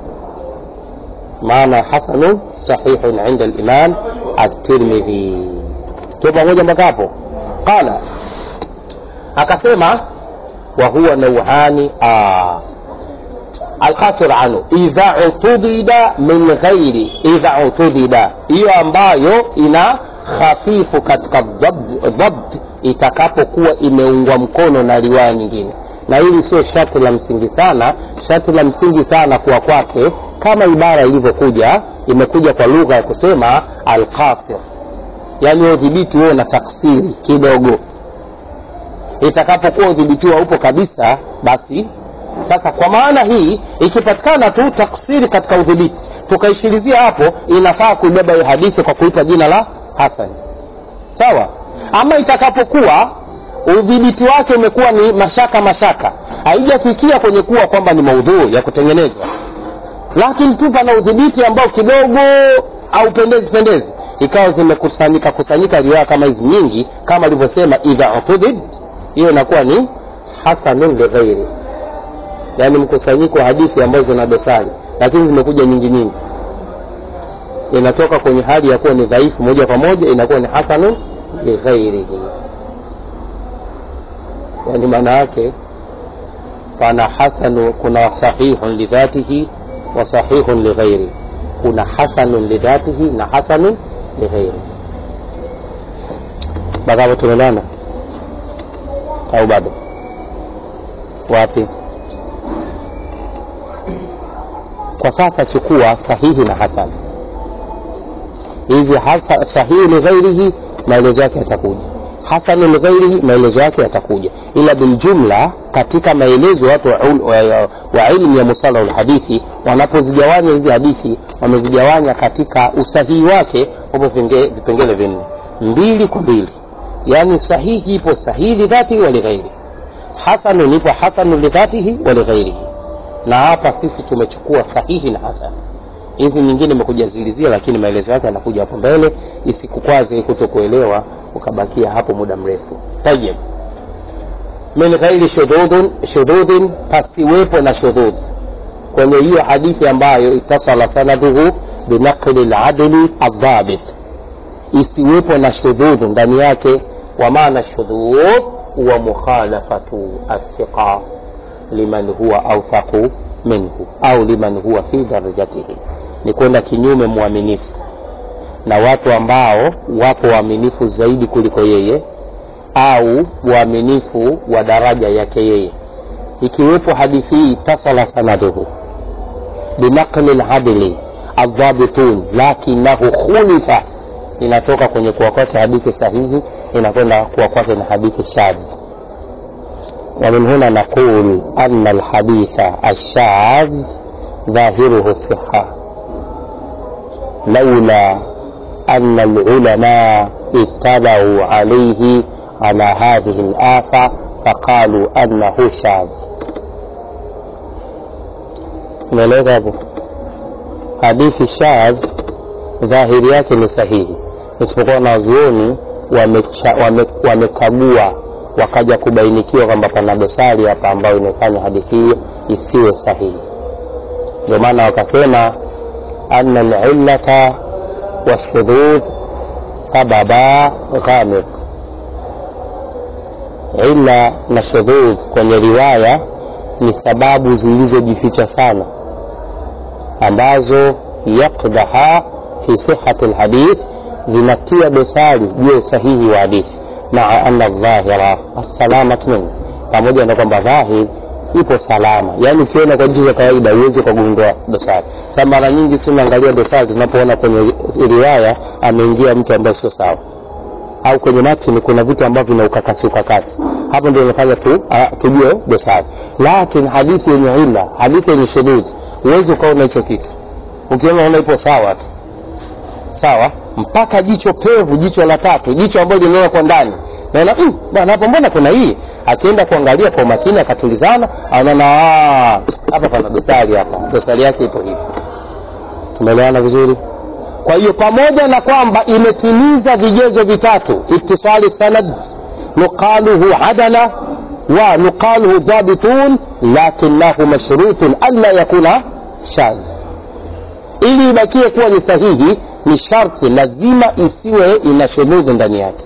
maana hasanun sahihun inda al-Imam at-Tirmidhi. Tupo moja mpaka hapo. Qala, akasema wa huwa naw'ani ah al-qasir anhu idha utudida min ghairi, idha utudida hiyo ambayo ina khafifu katika dhabt itakapokuwa imeungwa mkono na riwaya nyingine. Na hili sio sharti la msingi sana. Sharti la msingi sana kwa kwake kama ibara ilivyokuja, imekuja kwa lugha ya kusema al-qasir, yani udhibiti wewe na taksiri kidogo. Itakapokuwa udhibiti upo kabisa, basi sasa kwa maana hii ikipatikana tu taksiri katika udhibiti tukaishirizia hapo, inafaa kuibeba hii hadithi kwa kuipa jina la hasan, sawa. Ama itakapokuwa udhibiti wake umekuwa ni mashaka mashaka, haijafikia kwenye kuwa kwamba ni maudhui ya kutengenezwa, lakini tupa na udhibiti ambao kidogo au pendezi pendezi, ikawa zimekusanyika kusanyika riwaya kama hizi nyingi, kama alivyosema idha utudid, hiyo inakuwa ni hasanun li ghairi, yani mkusanyiko wa hadithi ambazo zina dosari lakini zimekuja nyingi nyingi, inatoka kwenye hali ya kuwa ni dhaifu moja kwa moja inakuwa ni hasanun li ghairi. Yani maana yake pana hasanu, kuna sahihun li dhatihi wa sahihun li ghairi, kuna hasanun li dhatihi na hasanun li ghairi. Bagawa tumelana au bado? Wapi? Kwa sasa chukua sahihi na hasan. Hizi hasa sahihi li ghairihi maelezo yake yatakuja. hasan lighairihi maelezo yake yatakuja, ila biljumla katika maelezo watu wa, wa, wa ilmu ya musalah alhadithi wanapozigawanya hizi hadithi wamezigawanya katika usahihi wake hapo vipengele vinne, mbili kwa mbili. Yani sahihi ipo sahihi dhati wa lighairi, hasan ipo hasan lidhatihi wa lighairihi, na hapa sisi tumechukua sahihi na hasan. Hizi nyingine nimekuja zilizia, lakini maelezo yake yanakuja hapo mbele, isikukwaze kutokuelewa ukabakia hapo muda mrefu. Tayeb, min ghairi shududin, shududin pasiwepo na shudud kwenye hiyo hadithi ambayo itasala sanaduhu binaqli al-adli al-dhabit, isiwepo na shudud ndani yake. Wa maana shudud wa mukhalafatu athiqa liman huwa awthaqu minhu au liman huwa fi darajatihi, ni kwenda kinyume muaminifu na watu ambao wapo waaminifu zaidi kuliko yeye au waaminifu wa daraja yake yeye. Ikiwepo hadithi hii tasala sanaduhu binaqli al-adli al-dhabitun lakinahu khulifa, inatoka kwenye kuwakwata hadithi sahihi inakwenda kuwakwata na hadithi shadh. ومن هنا نقول أن الحديث الشاذ ظاهره الصحة، لولا أن العلماء اتبعوا عليه على هذه الآفة فقالوا أنه شاذ. نلقى حديث الشاذ ظاهريات لصحيح، isipokuwa wanazuoni wamekagua wakaja kubainikiwa kwamba pana dosari hapa ambayo inafanya hadithi hiyo isiwe sahihi. Ndio maana wakasema anna al-illata washudud sababa ghamid, illa na shudud kwenye riwaya ni sababu zilizojificha sana ambazo yaqdaha fi sihhati al-hadith, zinatia dosari juu sahihi wa hadithi. Maa anna dhahira as-salamat min, pamoja na kwamba dhahir ipo salama. Yani ukiona kwa jicho kawaida uweze kugundua dosari. Sasa mara nyingi tunaangalia dosari tunapoona kwenye riwaya ameingia mtu ambaye sio sawa, au kwenye matini kuna vitu ambavyo vina ukakasi ukakasi, hapo ndio inafanya tu tujue dosari. Lakini hadithi yenye illa, hadithi yenye shudud, uweze kuona hicho kitu, ukiona unaona ipo sawa tu sawa, mpaka jicho pevu, jicho la tatu, jicho ambalo linaona kwa ndani, naona mm, bwana hapo mbona kuna hii, akienda kuangalia kwa makini akatulizana, anaona ah hapa pana dosari, hapa dosari yake ipo hivi. Tumeelewana vizuri? Kwa hiyo pamoja na kwamba imetimiza vigezo vitatu, ittisali sanad, nuqaluhu adala wa nuqaluhu dhabitun, lakinahu mashrutun alla yakuna shadh. Ili ibakie kuwa ni sahihi ni sharti lazima isiwe ina shudud ndani yake,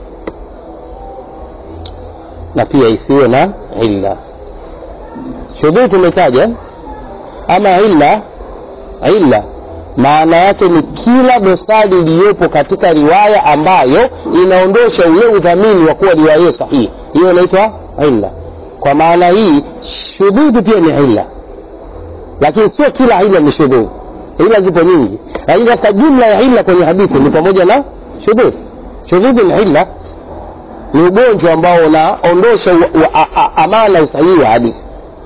na pia isiwe na illa. Shudud tumetaja, ama illa, illa maana yake ni kila dosari iliyopo katika riwaya ambayo inaondosha ule udhamini wa kuwa riwaya sahihi, hiyo inaitwa illa. Kwa maana hii shudud pia ni illa, lakini sio kila illa ni shudud. Ila zipo nyingi, lakini katika jumla ya illa kwenye hadithi ni pamoja na shudud. Shudud ni illa, ni ugonjwa ambao unaondosha amana usahihi wa hadithi,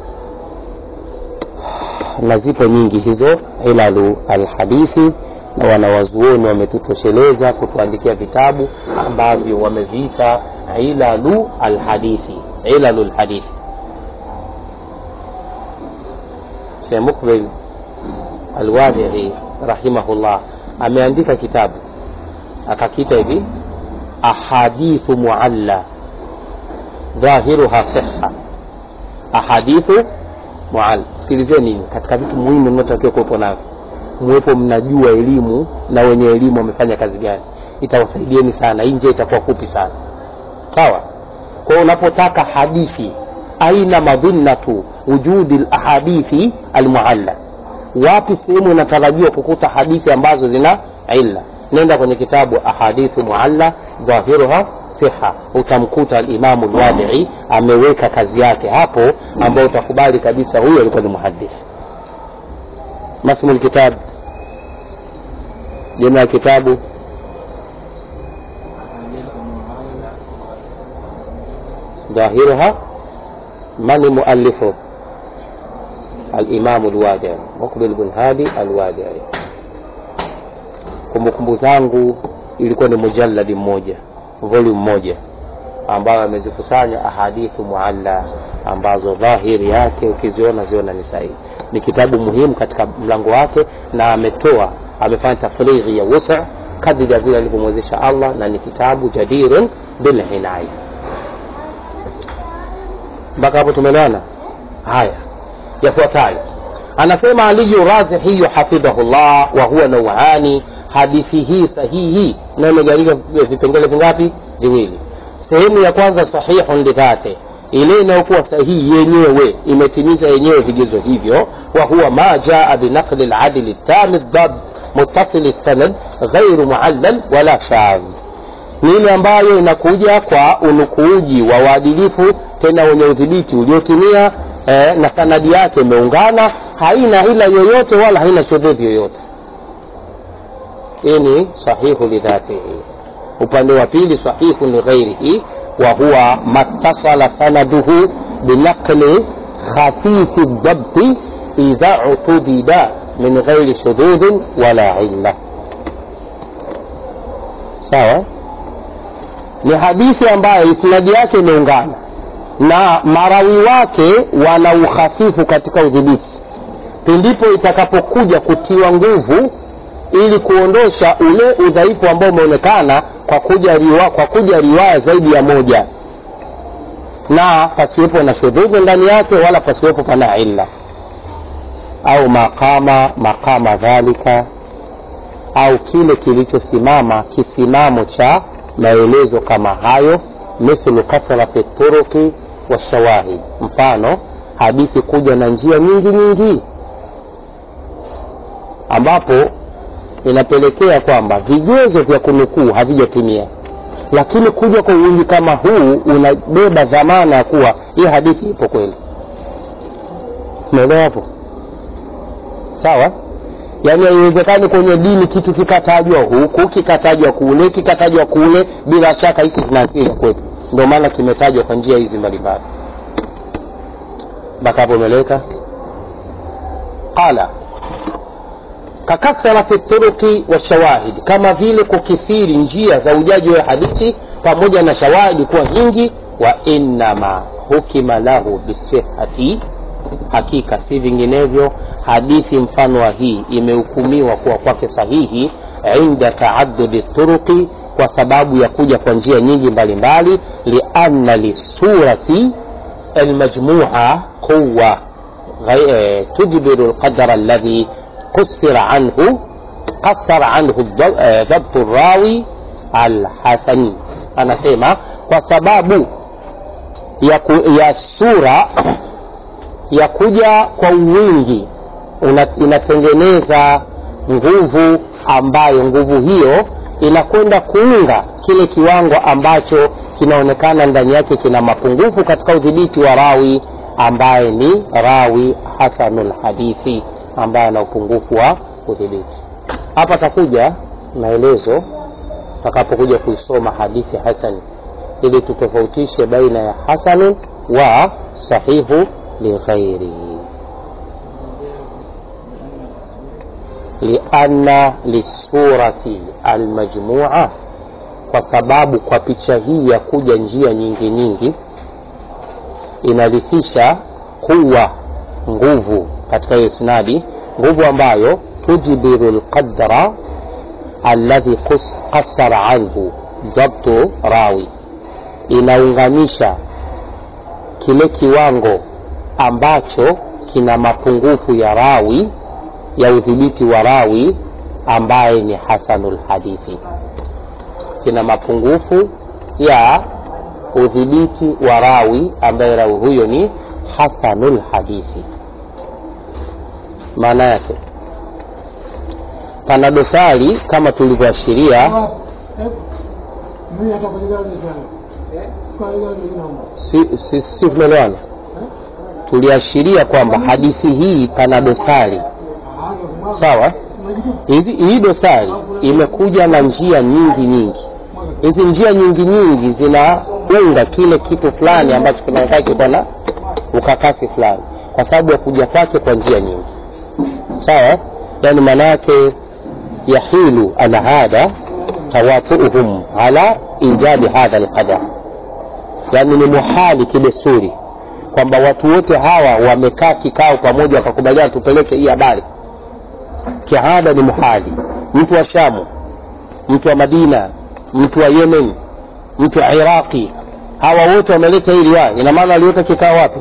na zipo nyingi hizo ilalu alhadithi, na wanawazuoni wametutosheleza kutuandikia vitabu ambavyo wameviita ilalu alhadithi, ilalu alhadithi. Sheikh Mukbil Al-Wadi'i rahimahullah ameandika kitabu akakiita hivi ahadithu mualla dhahiruha sihha. Ahadithu mualla, sikilizeni, katika vitu muhimu mnayotakiwa kuwepo navyo, muwepo mnajua elimu na wenye elimu wamefanya kazi gani, itawasaidieni sana. Nje itakuwa fupi sana, sawa? Kwa hiyo unapotaka hadithi aina madhinnatu wujudi al-ahadithi al-mualla, wapi sehemu unatarajiwa kukuta hadithi ambazo zina illa, nenda kwenye kitabu ahadithu mualla dhahiruha siha, utamkuta al-Imam al-Wadi'i ameweka kazi yake hapo, ambao utakubali kabisa huyo alikuwa ni muhaddith. Masmul kitab, jina la kitabu ظاهرها من مؤلفه؟ الإمام الوادعي مقبل بن هادي الوادعي. Kumbukumbu zangu ilikuwa ni mujalladi mmoja, volume moja, ambayo amezikusanya ahadithu mualla ambazo dhahiri yake ukiziona ziona ni sahihi. Ni kitabu muhimu katika mlango wake, na ametoa amefanya tafrighi ya wusa kadri ya vile alivyomwezesha Allah, na ni kitabu jadirun bil hinaya. Mpaka hapo tumeelewana? Haya, yafuatayo anasema Ali Razihi hafidhahullah, wa huwa nawani. Hadithi hii sahihi na imegawanyika vipengele vingapi? Viwili. Sehemu ya kwanza sahihun lidhati, ile inayokuwa sahihi yenyewe, imetimiza yenyewe vigezo hivyo. Wa huwa ma jaa bi naqli al-adl at-tam ad-dab muttasil as-sanad ghayr mu'allal wala shadh. Ni ile ambayo inakuja kwa unukuuji wa waadilifu, tena wenye udhibiti uliotimia, eh, na sanadi yake imeungana, haina ila yoyote wala haina shudhudhi yoyote. Hii ni sahihu lidhatihi. Upande wa pili sahihu li ghairihi, wa huwa mattasala sanaduhu binaqli khafifi ad-dabt idha utudida min ghairi shududh wala illa. Sawa? Ni hadithi ambayo isnadi yake imeungana na marawi wake wana ukhafifu katika udhibiti, ndipo itakapokuja kutiwa nguvu ili kuondosha ule udhaifu ambao umeonekana kwa kuja riwaya kwa kuja riwaya zaidi ya moja, na pasiwepo na shudhudhu ndani yake wala pasiwepo pana illa au maqama maqama dhalika, au kile kilichosimama kisimamo cha maelezo kama hayo. Mithlu kathrati turuqi wa shawahid, mfano hadithi kuja na njia nyingi nyingi ambapo inapelekea kwamba vigezo vya kunukuu havijatimia, lakini kuja kwa wingi kama huu unabeba dhamana ya kuwa hii hadithi ipo kweli. Umeelewa hapo? Sawa? Yaani haiwezekani kwenye dini kitu kikatajwa huku, kikatajwa kule, kikatajwa kule, bila shaka hiki kinaanzia kwetu. Ndio maana kimetajwa kwa njia hizi mbalimbali. Mpaka hapo umeeleweka? Qala kakasarati turuqi wa shawahid, kama vile kukithiri njia za ujaji wa hadithi pamoja na shawahidi kuwa nyingi. Wa inma hukima lahu bisihhati, hakika si vinginevyo hadithi mfano wa hii imehukumiwa kuwa kwake sahihi inda ta'addudi turuqi, kwa sababu ya kuja kwa njia nyingi mbalimbali. Lianna lisurati almajmu'a quwwa tujbiru alqadra alladhi qasara anhu qasara anhu dhabt arrawi alhasan. Anasema kwa sababu ya, ku, ya sura ya kuja kwa wingi inatengeneza nguvu, ambayo nguvu hiyo inakwenda kuunga kile kiwango ambacho kinaonekana ndani yake kina mapungufu katika udhibiti wa rawi, ambaye ni rawi hasanul hadithi, ambaye ana upungufu wa udhibiti. Hapa takuja maelezo takapokuja kuisoma hadithi hasan, ili tutofautishe baina ya hasan wa sahihu li ghairihi. Lianna lisurati almajmu'a, kwa sababu kwa picha hii ya kuja njia nyingi nyingi inalithisha kuwa nguvu katika isnadi, nguvu ambayo tujibiru alqadra alladhi qassara anhu dhabtu rawi, inaunganisha kile kiwango ambacho kina mapungufu ya rawi, ya udhibiti wa rawi ambaye ni hasanul hadithi, kina mapungufu ya udhibiti wa rawi ambaye rawi huyo ni hasanul hadithi. Maana yake pana dosari kama tulivyoashiria. si si si tumeelewana? Tuliashiria kwamba hadithi hii pana dosari. Sawa? Hizi hii dosari imekuja na njia nyingi nyingi. Hizi njia nyingi nyingi zina kuunga kile kitu fulani ambacho kinataka kuwa na ukakasi fulani kwa sababu ya kuja kwake kwa njia nyingi. Sawa? Yani maana yake yahilu ala hada tawatuhum ala ijabi hadha alqadar, yani ni muhali kidesturi kwamba watu wote hawa wamekaa kikao pamoja wakakubaliana tupeleke hii habari. Kiada ni muhali. Mtu wa Shamu, mtu wa Madina, mtu wa Yemen, mtu wa Iraqi, hawa wote wameleta hili riwaya. Ina maana waliweka kikao wapi?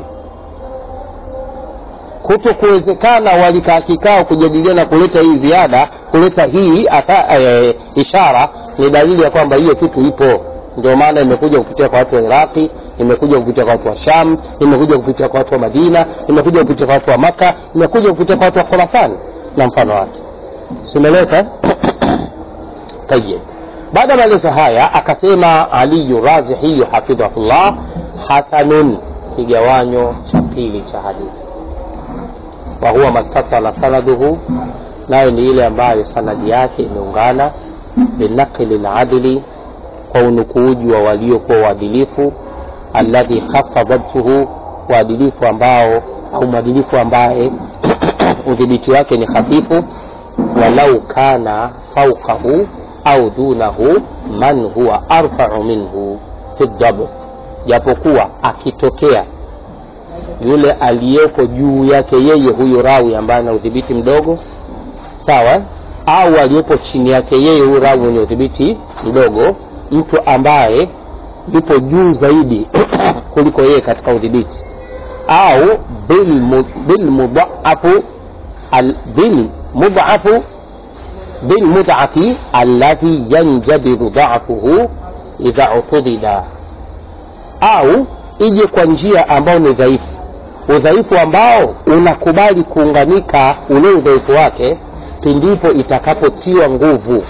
Kuto kuwezekana walikaa kikao kujadiliana kuleta hii ziada, kuleta hii ata, e, ishara ni dalili ya kwamba hiyo kitu ipo. Ndio maana imekuja kupitia kwa watu wa Iraqi, imekuja kupitia kwa watu wa Sham, imekuja kupitia kwa watu wa Madina, imekuja kupitia kwa watu wa Makkah, imekuja kupitia kwa watu wa Khurasan na mfano wake. Simeleka? Tayeb. Baada ya maelezo haya akasema Ali Razihi hafidhahullah, hasanun, kigawanyo cha pili cha hadithi. Wa huwa mattasala sanaduhu, nayo ni ile ambayo sanadi yake imeungana binaqli al-adli, kwa unukuuji wa waliokuwa waadilifu, alladhi khaffa dhabtuhu, waadilifu ambao au mwadilifu ambaye udhibiti wake ni hafifu, walau kana fawqahu au dunahu man huwa arfa'u minhu fi dhabt, japokuwa akitokea yule aliyeko juu yake yeye huyo rawi ambaye ana udhibiti mdogo, sawa, au aliyepo chini yake yeye huyo rawi mwenye udhibiti mdogo, mtu ambaye yupo juu zaidi kuliko yeye katika udhibiti, au bil bil mudha'afu al bil mudha'afu bil mud'afi alladhi yanjabiru dha'fuhu idha utudida, au ije kwa njia ambayo ni dhaifu, udhaifu ambao unakubali kuunganika ule udhaifu wake pindipo itakapotiwa nguvu.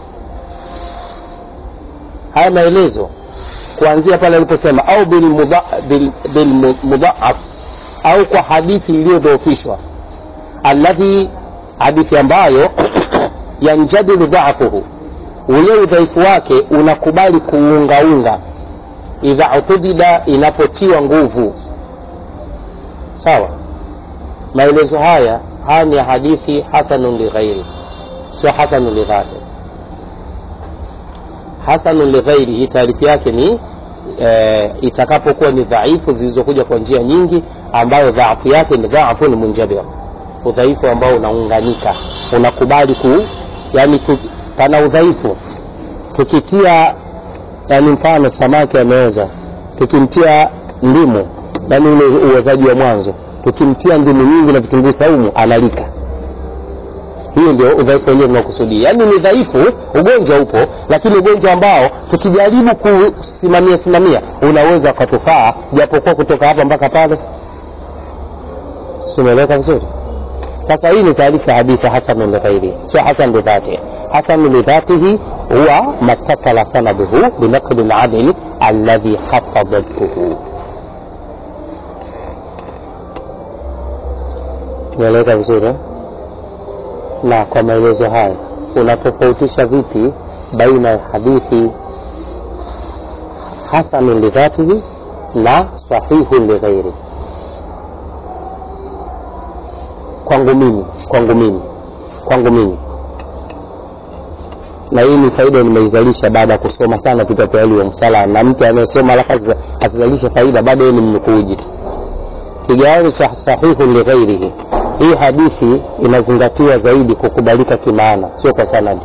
Haya maelezo kuanzia pale aliposema au bil mudha'af bil, bil mudha'af, au kwa hadithi iliyodhoofishwa, alladhi, hadithi ambayo yanjadilu dha'fuhu, ule udhaifu wake unakubali kuungaunga, idha utudida, inapotiwa nguvu. Sawa? Maelezo haya haya ni hadithi hasanun li ghairi, sio hasanun li dhati. Hasanun li ghairi hii taarifa yake ni e, itakapokuwa ni dhaifu zilizokuja kwa njia nyingi, ambayo dhaifu yake ni dhaifu ni munjabir, udhaifu ambao unaunganika, unakubali ku, yani tu, pana udhaifu tukitia, yani mfano samaki ameoza, tukimtia ndimu, yani ule uwezaji wa mwanzo, tukimtia ndimu nyingi na vitunguu saumu analika. Hiyo ndio udhaifu wenyewe tunakusudia. Yani ni dhaifu, ugonjwa upo, lakini ugonjwa ambao tukijaribu kusimamia simamia unaweza kutufaa, japokuwa kutoka hapa mpaka pale. Simeleka vizuri? Sasa hii ni taarifa hadithi hasan li ghairi, sio hasan li dhati. Hasan li dhatihi huwa mattasala sanaduhu binaqli al-adl alladhi khaffa dhabtuhu. Simeleka vizuri? Na kwa maelezo haya unatofautisha vipi baina ya hadithi hasan li dhatihi na sahihu li ghairi? Kwangu mimi, kwangu mimi, kwangu mimi, na hii ni faida nimeizalisha baada ya kusoma sana kitabu cha elimu msala, na mtu anayesoma alafu azalisha faida baada yeye ni mnukuuji tu. Kigawanyo cha sahihu li ghairihi, hii hadithi inazingatiwa zaidi kukubalika kimaana, sio kwa sanadi.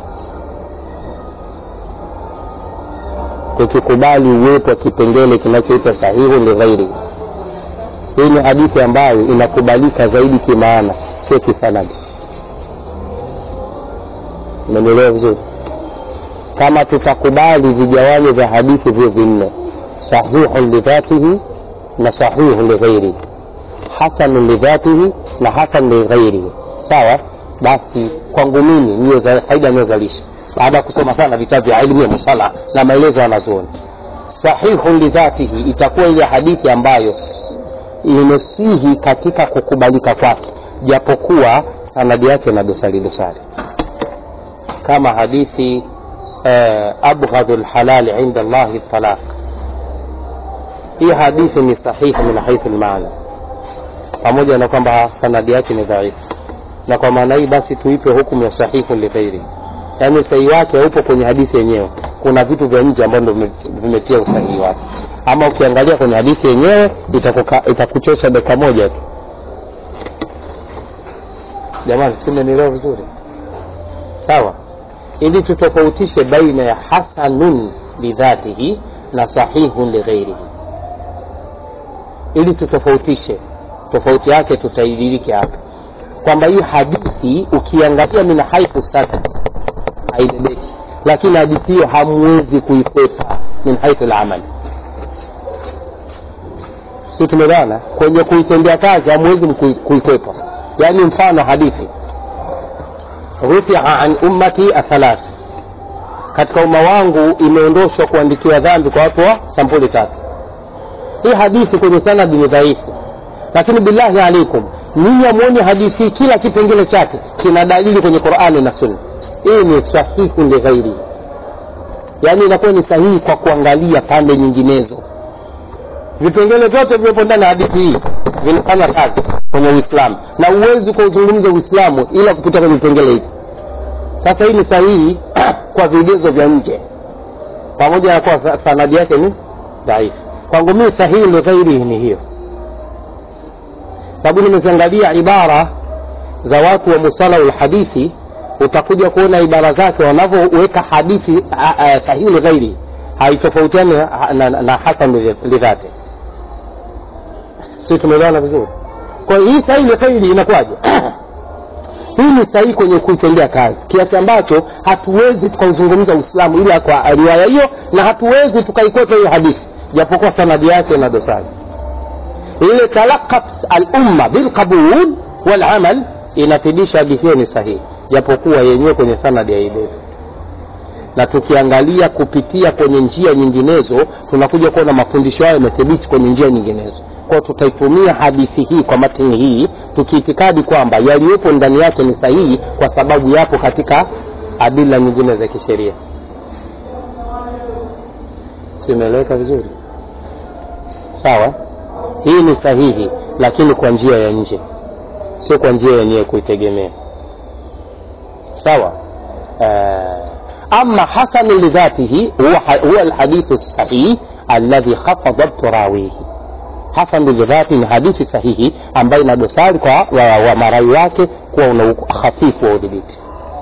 Tukikubali uwepo wa kipengele kinachoitwa sahihu li ghairihi, hii ni hadithi ambayo inakubalika zaidi kimaana, sio kisanadi. Umeelewa vizuri? Kama tutakubali vigawanyo vya hadithi vyo vinne, sahihu li dhatihi na sahihu li ghairihi, hasan li dhatihi na hasan li ghairihi, sawa, basi kwangu mimi niyo za faida ninazalisha baada kusoma sana vitabu vya elimu ya musala na maelezo yanazoona. Sahihu li dhatihi itakuwa ile hadithi ambayo imesihi katika kukubalika kwake, japokuwa sanadi yake na dosari dosari, kama hadithi uh, abghadul halal inda Allah talaq, hii hadithi ni sahihi min haythu al-ma'na, pamoja na kwamba sanadi yake ni dhaifu, na kwa maana hii basi tuipe hukumu ya sahihu li ghairi, yani sahihi wake upo kwenye hadithi yenyewe, kuna vitu vya nje ambavyo vimetia usahihi wake. Ama ukiangalia kwenye hadithi yenyewe itakuchosha dakika moja tu. Jamani, simenielewa vizuri? Sawa. Ili tutofautishe baina ya hasanun lidhatihi na sahihun li ghairihi, ili tutofautishe, tofauti yake tutaidiliki hapa kwamba hii hadithi ukiangalia min haythu sanad haibebeki, lakini hadithi hiyo hamwezi kuikwepa min haythu al-amal. Si tumeelewana? Kwenye kuitendea kazi hamwezi kuikwepa. Yani mfano hadithi rufi'a an ummati athalath, katika umma wangu imeondoshwa kuandikiwa dhambi kwa watu wa sampuli tatu. Hii hadithi kwenye sanad ni dhaifu, lakini billahi alaikum ninyi muone hadithi kila kipengele chake kina dalili kwenye Qur'ani na Sunna. Hii ni sahihu li ghairi, yani inakuwa ni sahihi kwa kuangalia pande nyinginezo. Vipengele vyote vilivyo ndani ya hadithi hii vinafanya kazi kwenye Uislamu, na uwezo kuzungumza Uislamu ila kupitia kwenye vipengele hivi. Sasa hii ni sahihi kwa vigezo vya nje, pamoja na kwa sanadi yake ni dhaifu. Kwangu mimi sahihi li ghairi ni hiyo, sababu nimeangalia ibara za watu wa mustalah al-hadithi, utakuja kuona ibara zake wanavyoweka hadithi sahihi li ghairi haitofautiani na, na, na hasan li dhati. Sisi tumeelewana vizuri? Kwa hiyo hii sahihi li ghairi inakuwaje? Hii ni sahihi kwenye kuitendea kazi, kiasi ambacho hatuwezi tukauzungumza Uislamu ila kwa riwaya hiyo, na hatuwezi tukaikwepa hiyo hadithi japokuwa sanadi yake na dosari. Ile talaqat al-umma bil qabul wal amal inafidisha hadithi ni sahihi japokuwa yenyewe kwenye sanadi ya ile. Na tukiangalia kupitia kwenye njia nyinginezo tunakuja kuona mafundisho hayo yamethibiti kwenye njia nyinginezo. Kwa tutaitumia hadithi hii kwa matini hii tukiitikadi kwamba yaliyopo ndani yake ni sahihi kwa sababu yapo katika adila nyingine za kisheria. Simeleweka vizuri? Sawa? Hii ni sahihi lakini kwa njia ya nje, sio kwa njia yenyewe kuitegemea. Sawa? Uh, ama hasan li dhatihi huwa huwa alhadith as-sahih alladhi khafada tarawihi. Hasan li dhati ni hadithi sahihi ambayo ina dosari kwa wa, wa marai wake kuwa una hafifu wa udhibiti.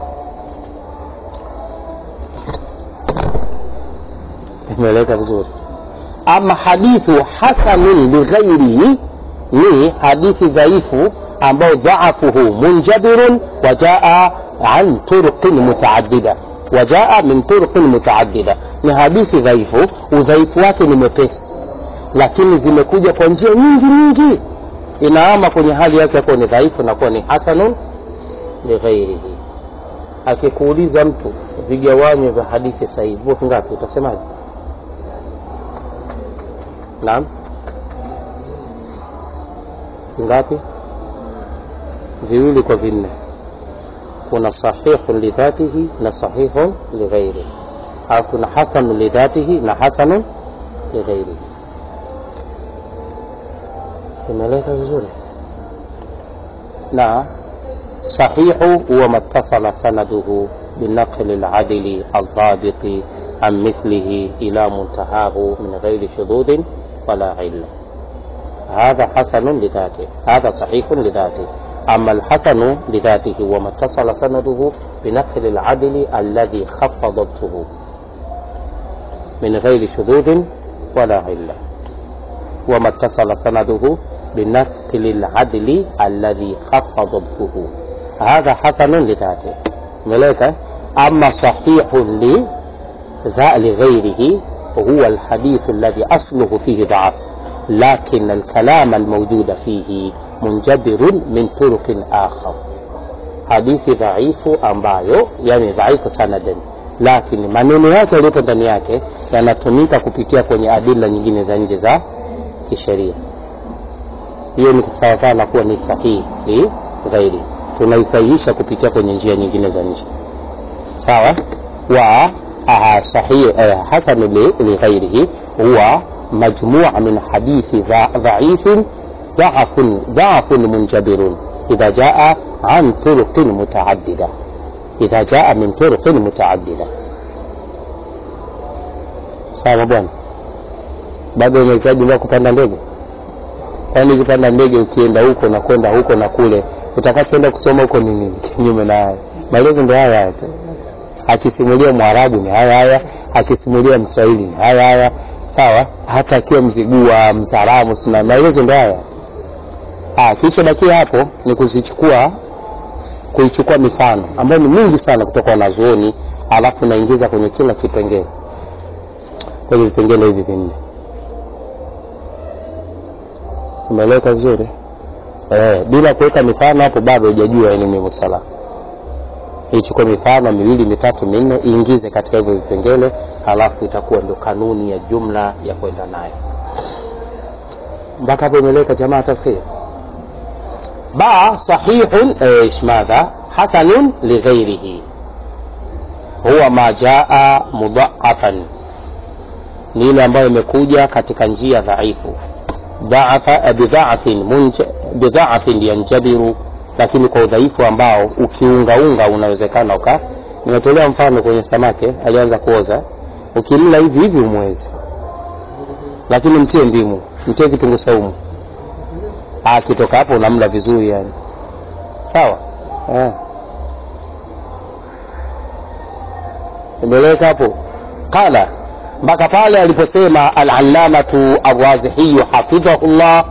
Imeeleka vizuri? Ama hadithu hasanun li ghairihi ni hadithi dhaifu ambao dhaafuhu munjabirun wa jaa an turuqin mutaaddida, wa jaa min turuqin mutaaddida. Ni hadithi dhaifu, udhaifu wake ni mwepesi, lakini zimekuja kwa njia nyingi nyingi, inaama kwenye hali yake hapo ni dhaifu na kwa ni hasanun li ghairihi. Akikuuliza mtu vigawanyo vya hadithi sahihi vipi ngapi, utasemaje? Naam, ngapi? Viwili kwa vinne. Kuna sahihun li dhatihi na sahihun li ghairihi, au kuna hasanun li dhatihi na hasanun li ghairihi. Imeleka vizuri? Na sahihu huwa mattasala sanaduhu binaql al-adli al-dhabiti عن مثله إلى منتهاه من غير شذوذ ولا علة. هذا حسن لذاته، هذا صحيح لذاته. أما الحسن لذاته وما اتصل سنده بنقل العدل الذي خف ضبطه من غير شذوذ ولا علة، وما اتصل سنده بنقل العدل الذي خف ضبطه، هذا حسن لذاته. ملك. أما صحيح لي ذا لغيره هو الحديث الذي أصله فيه ضعف، لكن الكلام الموجود فيه منجبر من طرق آخر. حديث ضعيف ambayo yani dhaifu sanadan, lakini maneno yake yaliyo ndani yake yanatumika kupitia kwenye adila nyingine za nje za kisheria. Hiyo ni sawa sawa na kuwa ni sahihi li ghairi, tunaisahihisha kupitia kwenye njia nyingine za nje. Sawa? Wa aha sahih hasan li ghairihi huwa majmu'a min hadithi dha'ifin dha'fun dha'fun munjabirun idha jaa an turuqin muta'addida idha jaa min turuqin muta'addida. Sawa bwana, bado unahitaji wa kupanda ndege? Kwani ukipanda ndege ukienda huko na kwenda huko na kule, utakachoenda kusoma huko ni nini? Kinyume na haya maelezo ndio haya haya. Akisimulia Mwarabu ni haya haya, akisimulia Mswahili ni haya haya. Sawa, hata akiwa Mzigua, Msalamu, sina maelezo ndio haya. Ah, kisha bakia hapo ni kuzichukua kuichukua mifano ambayo ni mingi sana kutoka wanazuoni, alafu naingiza kwenye kila kipengele, kwenye vipengele hivi vinne. Umeeleka vizuri? Eh, bila kuweka mifano hapo bado hujajua elimu ya musala. Ichukue mifano miwili mitatu minne, iingize katika hivyo vipengele, halafu itakuwa ndio kanuni ya jumla ya kwenda nayo. Mpaka hapo umeeleka jamaa tafsiri. Ba sahihun ايش ماذا حسن لغيره huwa ma jaa mudha'afan, ni ile ambayo imekuja katika njia dhaifu. Dha'afa bidha'afin bidha'afin yanjabiru, lakini kwa udhaifu ambao ukiungaunga unawezekana uka. Nimetolea mfano kwenye samaki alianza kuoza, ukimla hivi hivi umwezi, lakini mtie ndimu, mtie kitunguu saumu, ah, kitoka hapo unamla vizuri yani. Sawa eh, imeleka hapo. Qala, mpaka pale aliposema al-allamatu ar-razihi hafidhahullah,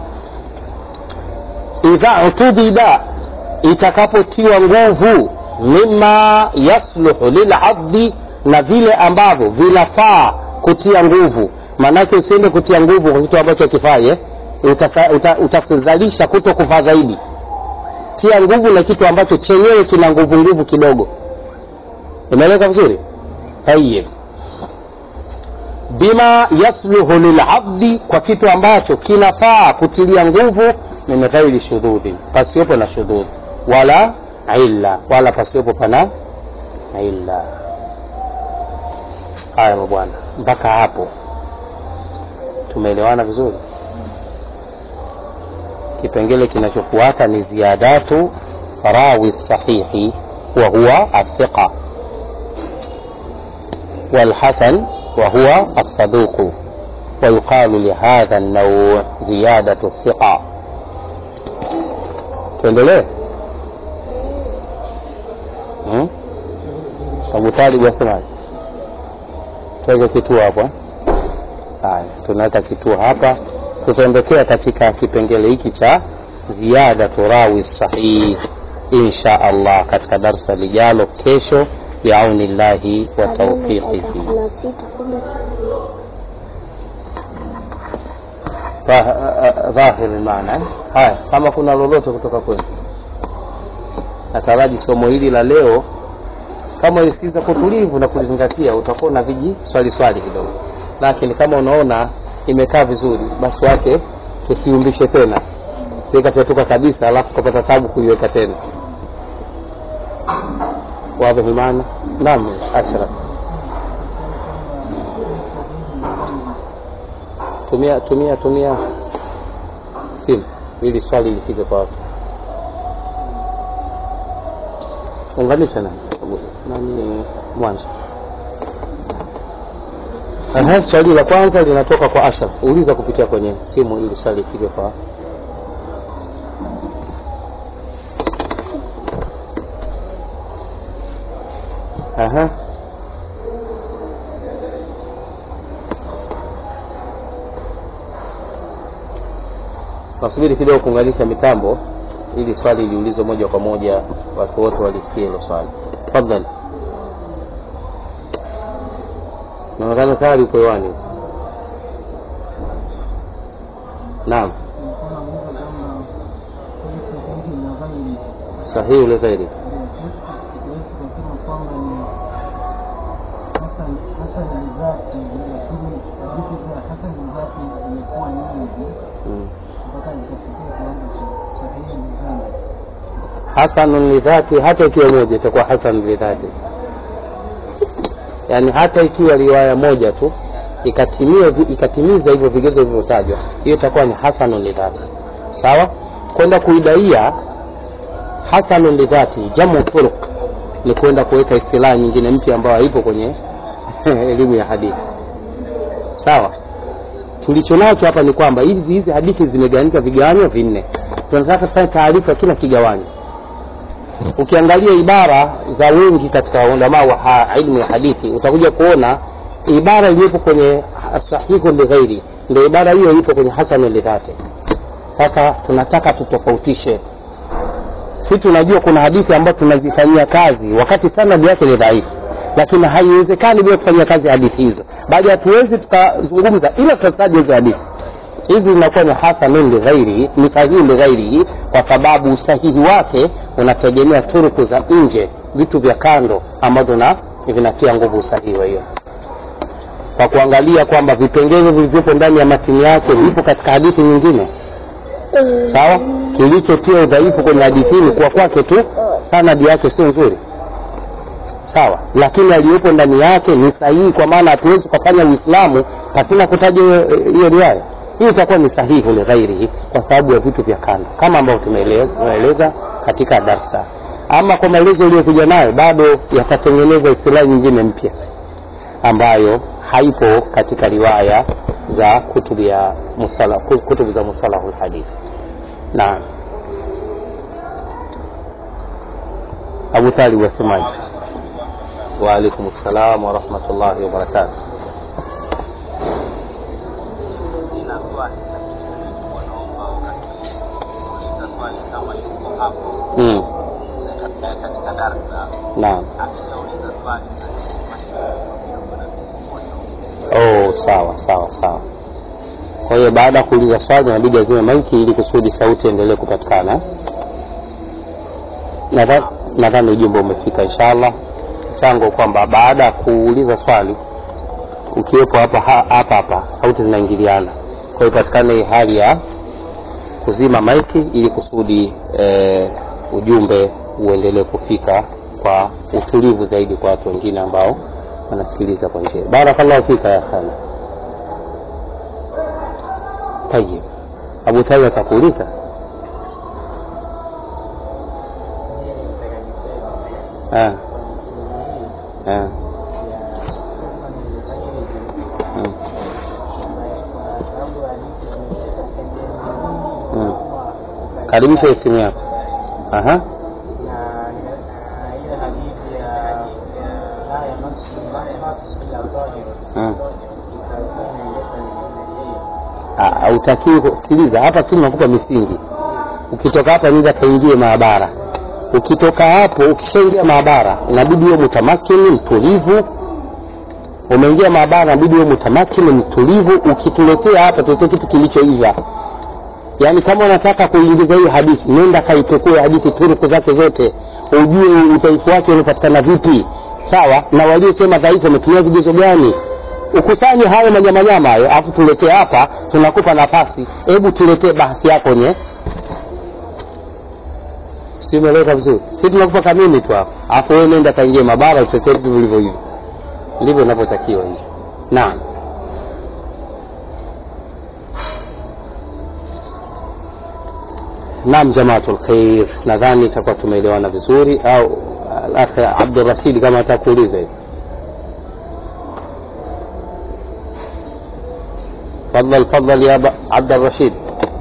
idha utubida, itakapotiwa nguvu, mimma yasluhu lil'addi, na vile ambavyo vinafaa kutia nguvu. Maana usiende kutia nguvu kwa kitu ambacho kifaye, utazalisha kuto kufaa zaidi. Tia nguvu na kitu ambacho chenyewe kina nguvu nguvu kidogo. Umeeleka vizuri? Tayyib. Bima yasluhu lil'abdi, kwa kitu ambacho kinafaa kutilia nguvu, min ghairi shududhi, pasiwepo na shududhi, wala illa, wala pasiwepo pana illa. Haya bwana, mpaka hapo tumeelewana vizuri? Kipengele kinachofuata ni ziyadatu rawi sahihi wa huwa athiqa, wal hasan wa huwa as-saduq, wa yuqalu li hadha an-naw' ziyadatu thiqa. Tuendelee. Hmm? Abu Talib wasema tuweke kituo hapa. Haya, tunaweka kituo hapa. Tutaondokea katika kipengele hiki cha ziyadatu rawi sahih insha Allah katika darasa lijalo kesho, bi'aunillahi wa tawfiqihi. Dhahir maana. Haya, kama kuna lolote kutoka kwenu, nataraji somo hili la leo kama isiza kutulivu na kulizingatia, utakuwa na viji swali swali kidogo, lakini kama unaona imekaa vizuri, basi wache tusiumbishe tena, sika tutoka kabisa alafu kupata tabu kuiweka tena. Wazi maana? Naam, ashara. Tumia tumia tumia simu ili swali lifike kwa watu. Unganisha na nani mwanzo. Aha, swali la kwanza linatoka kwa Ashraf. Uliza kupitia kwenye simu ili swali lifike kwa. Aha. Nasubiri kidogo kuunganisha mitambo ili swali liulizwe moja kwa moja, watu wote walisikie hilo swali. Tafadhali. Naona tayari uko hewani. Naam. Sahihi ule ghairi. Hasanun lidhati, hata ikiwa moja itakuwa hasan lidhati. Yani hata ikiwa riwaya moja tu ikatimia ikatimiza hivyo vigezo vilivyotajwa, hiyo itakuwa ni hasanun lidhati. Sawa? Kwenda kuidaia hasanun lidhati jamu turuq ni kwenda kuweka istilahi nyingine mpya ambayo haipo kwenye elimu ya hadithi. Sawa? Tulichonacho hapa ni kwamba hizi hizi hadithi zimegawanyika vigawanyo vinne. Tunataka sasa taarifa kila kigawanyo. Ukiangalia ibara za wengi katika ulama wa ilmu ya hadithi utakuja kuona ibara iliyopo kwenye sahihu lighairi ndio ibara hiyo ipo kwenye hasanu lidhati. Sasa tunataka tutofautishe. Sisi tunajua kuna hadithi ambazo tunazifanyia kazi wakati sanad yake ni dhaifu, lakini haiwezekani bila kufanya kazi hadithi hizo. Bali hatuwezi tukazungumza ila tutasaje hizo hadithi. Hizi zinakuwa ni hasanun lighairi, ni sahihi lighairi kwa sababu usahihi wake unategemea turuku za nje, vitu vya kando ambavyo na vinatia nguvu usahihi wa hiyo. Kwa kuangalia kwamba vipengele vilivyopo ndani ya matini yake vipo katika hadithi nyingine. Sawa? Kilichotia udhaifu kwenye hadithi ni kwa kwake tu sanadi yake sio nzuri. Sawa? Lakini aliyopo ndani yake ni sahihi, kwa maana hatuwezi kufanya Uislamu pasina kutaja hiyo riwaya. Hii itakuwa ni sahihi ni ghairi kwa sababu ya vitu vya kando kama ambavyo tumeeleza katika darasa. Ama kwa maelezo yaliyokuja nayo bado yatatengeneza istilahi nyingine mpya ambayo haipo katika riwaya za kutubu ya musala kutubu za musalahul hadith. Na Abu Talib wasemaje? Wa alaykum assalam wa rahmatullahi wa barakatuh. Mm. Naam. Oh, sawa sawa sawa. Kwa hiyo baada ya kuuliza swali inabidi azime maiki ili kusudi sauti endelee kupatikana. Nadhani nadhani ujumbe umefika inshallah. Chango kwamba baada ya kuuliza swali ukiwepo hapa hapa hapa sauti zinaingiliana. Kwa hiyo patikane hali ya kuzima maiki ili kusudi e, ujumbe uendelee kufika kwa utulivu zaidi kwa watu wengine ambao wanasikiliza kwa njia. Barakallahu fika ya sana. Tayeb. Abu Talib atakuuliza. Ah. Ah. Mm. Karibisha simu yako. Aha. Ah, utakiwa kusikiliza hapa. Sisi tunakupa misingi. Ukitoka hapa nenda kaingie maabara. Ukitoka hapo ukishaingia maabara inabidi uwe mutamakini mtulivu. Umeingia maabara inabidi uwe mutamakini mtulivu. Ukituletea hapa tutoe kitu kilichoiva. Yaani kama unataka kuingiza hiyo hadithi nenda kaipekue hadithi turuku zake zote, ujue udhaifu wake unapatikana vipi. Sawa? Na waliosema dhaifu wametumia vigezo gani? Ukusanye hayo manyamanyama hayo afu tuletee hapa, tunakupa nafasi. Hebu tuletee bahati yako nye. Si umeeleka vizuri? Sisi tunakupa kanuni tu hapo. Afu wewe nenda kaingie mabara utetee vitu vilivyo hivyo. Ndivyo inavyotakiwa hivi. Naam. Naam jamaatul khair, nadhani itakuwa tumeelewana vizuri. Au akhi Abdul Rashid kama atakuuliza hivi. تفضل تفضل يا عبد الرشيد.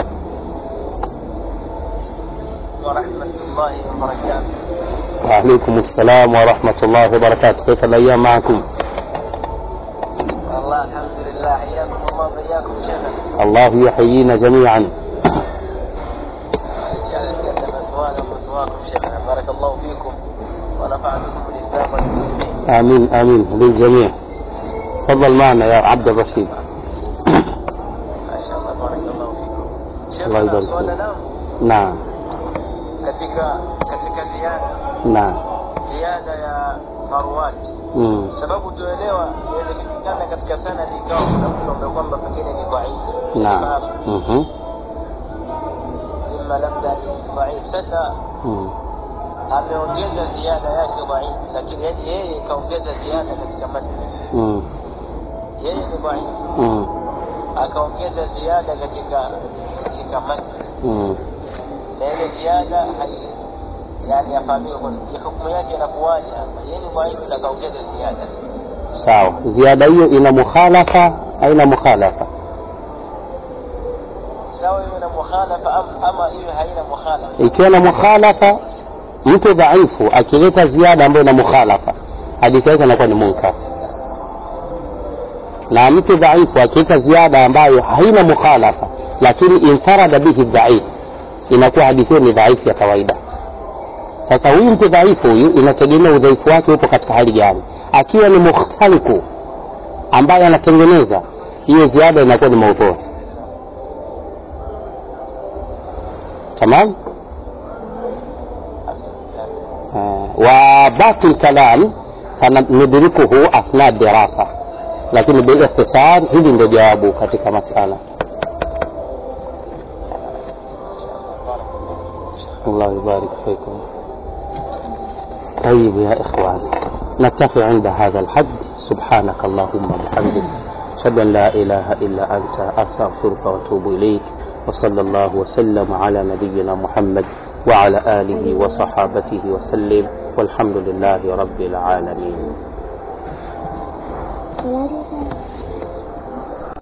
ورحمة الله وبركاته. وعليكم السلام ورحمة الله وبركاته. كيف الأيام معكم؟ والله الحمد لله، حياكم الله وبياكم شيخنا. الله يحيينا جميعا. بارك الله فيكم ونفع بكم الإسلام والمسلمين. آمين آمين للجميع. تفضل معنا يا عبد الرشيد. الله يبارك فيك. نعم. katika katika ziada نعم ziada ya Marwan. mm. Sababu tuelewa iweze kufikana katika sanadi ikawa kuna mtu ambaye kwamba pengine ni dhaifu. نعم. mhm imma labda ni dhaifu. Sasa mm. ameongeza ziada yake dhaifu, lakini yeye kaongeza ziada katika matni. mm. yeye ni dhaifu mm. akaongeza ziada katika katika matni mm. na ile ziada hai yani yafahamika kwa hukumu yake inakuwaje hapa, yeye ni dhaifu na kaongeza ziada. Sawa, ziada hiyo ina mukhalafa haina mukhalafa? Sawa, hiyo ina mukhalafa ama hiyo haina mukhalafa? Ikiwa na mukhalafa, mtu dhaifu akileta ziada ambayo ina mukhalafa, hadithi yake inakuwa ni munkar. Na mtu dhaifu akileta ziada ambayo haina mukhalafa lakini infarada bihi dhaif, inakuwa hadithi ni dhaifu ya kawaida. Sasa huyu mtu dhaifu huyu inategemea udhaifu wake upo katika hali gani. Akiwa ni mukhtaliku ambaye anatengeneza, hiyo ziada inakuwa ni maudhu. Tamam? Wa baqi al-kalam sanudrikuhu athna dirasa, lakini bila ikhtisar hili ndio jawabu katika masala. Allah yubarik fikum. طيب يا إخوان، نكتفي عند هذا الحد. سبحانك اللهم وبحمدك، أشهد أن لا إله إلا أنت، أستغفرك وأتوب إليك. وصلى الله وسلم على نبينا محمد وعلى آله وصحابته وسلم، والحمد لله رب العالمين.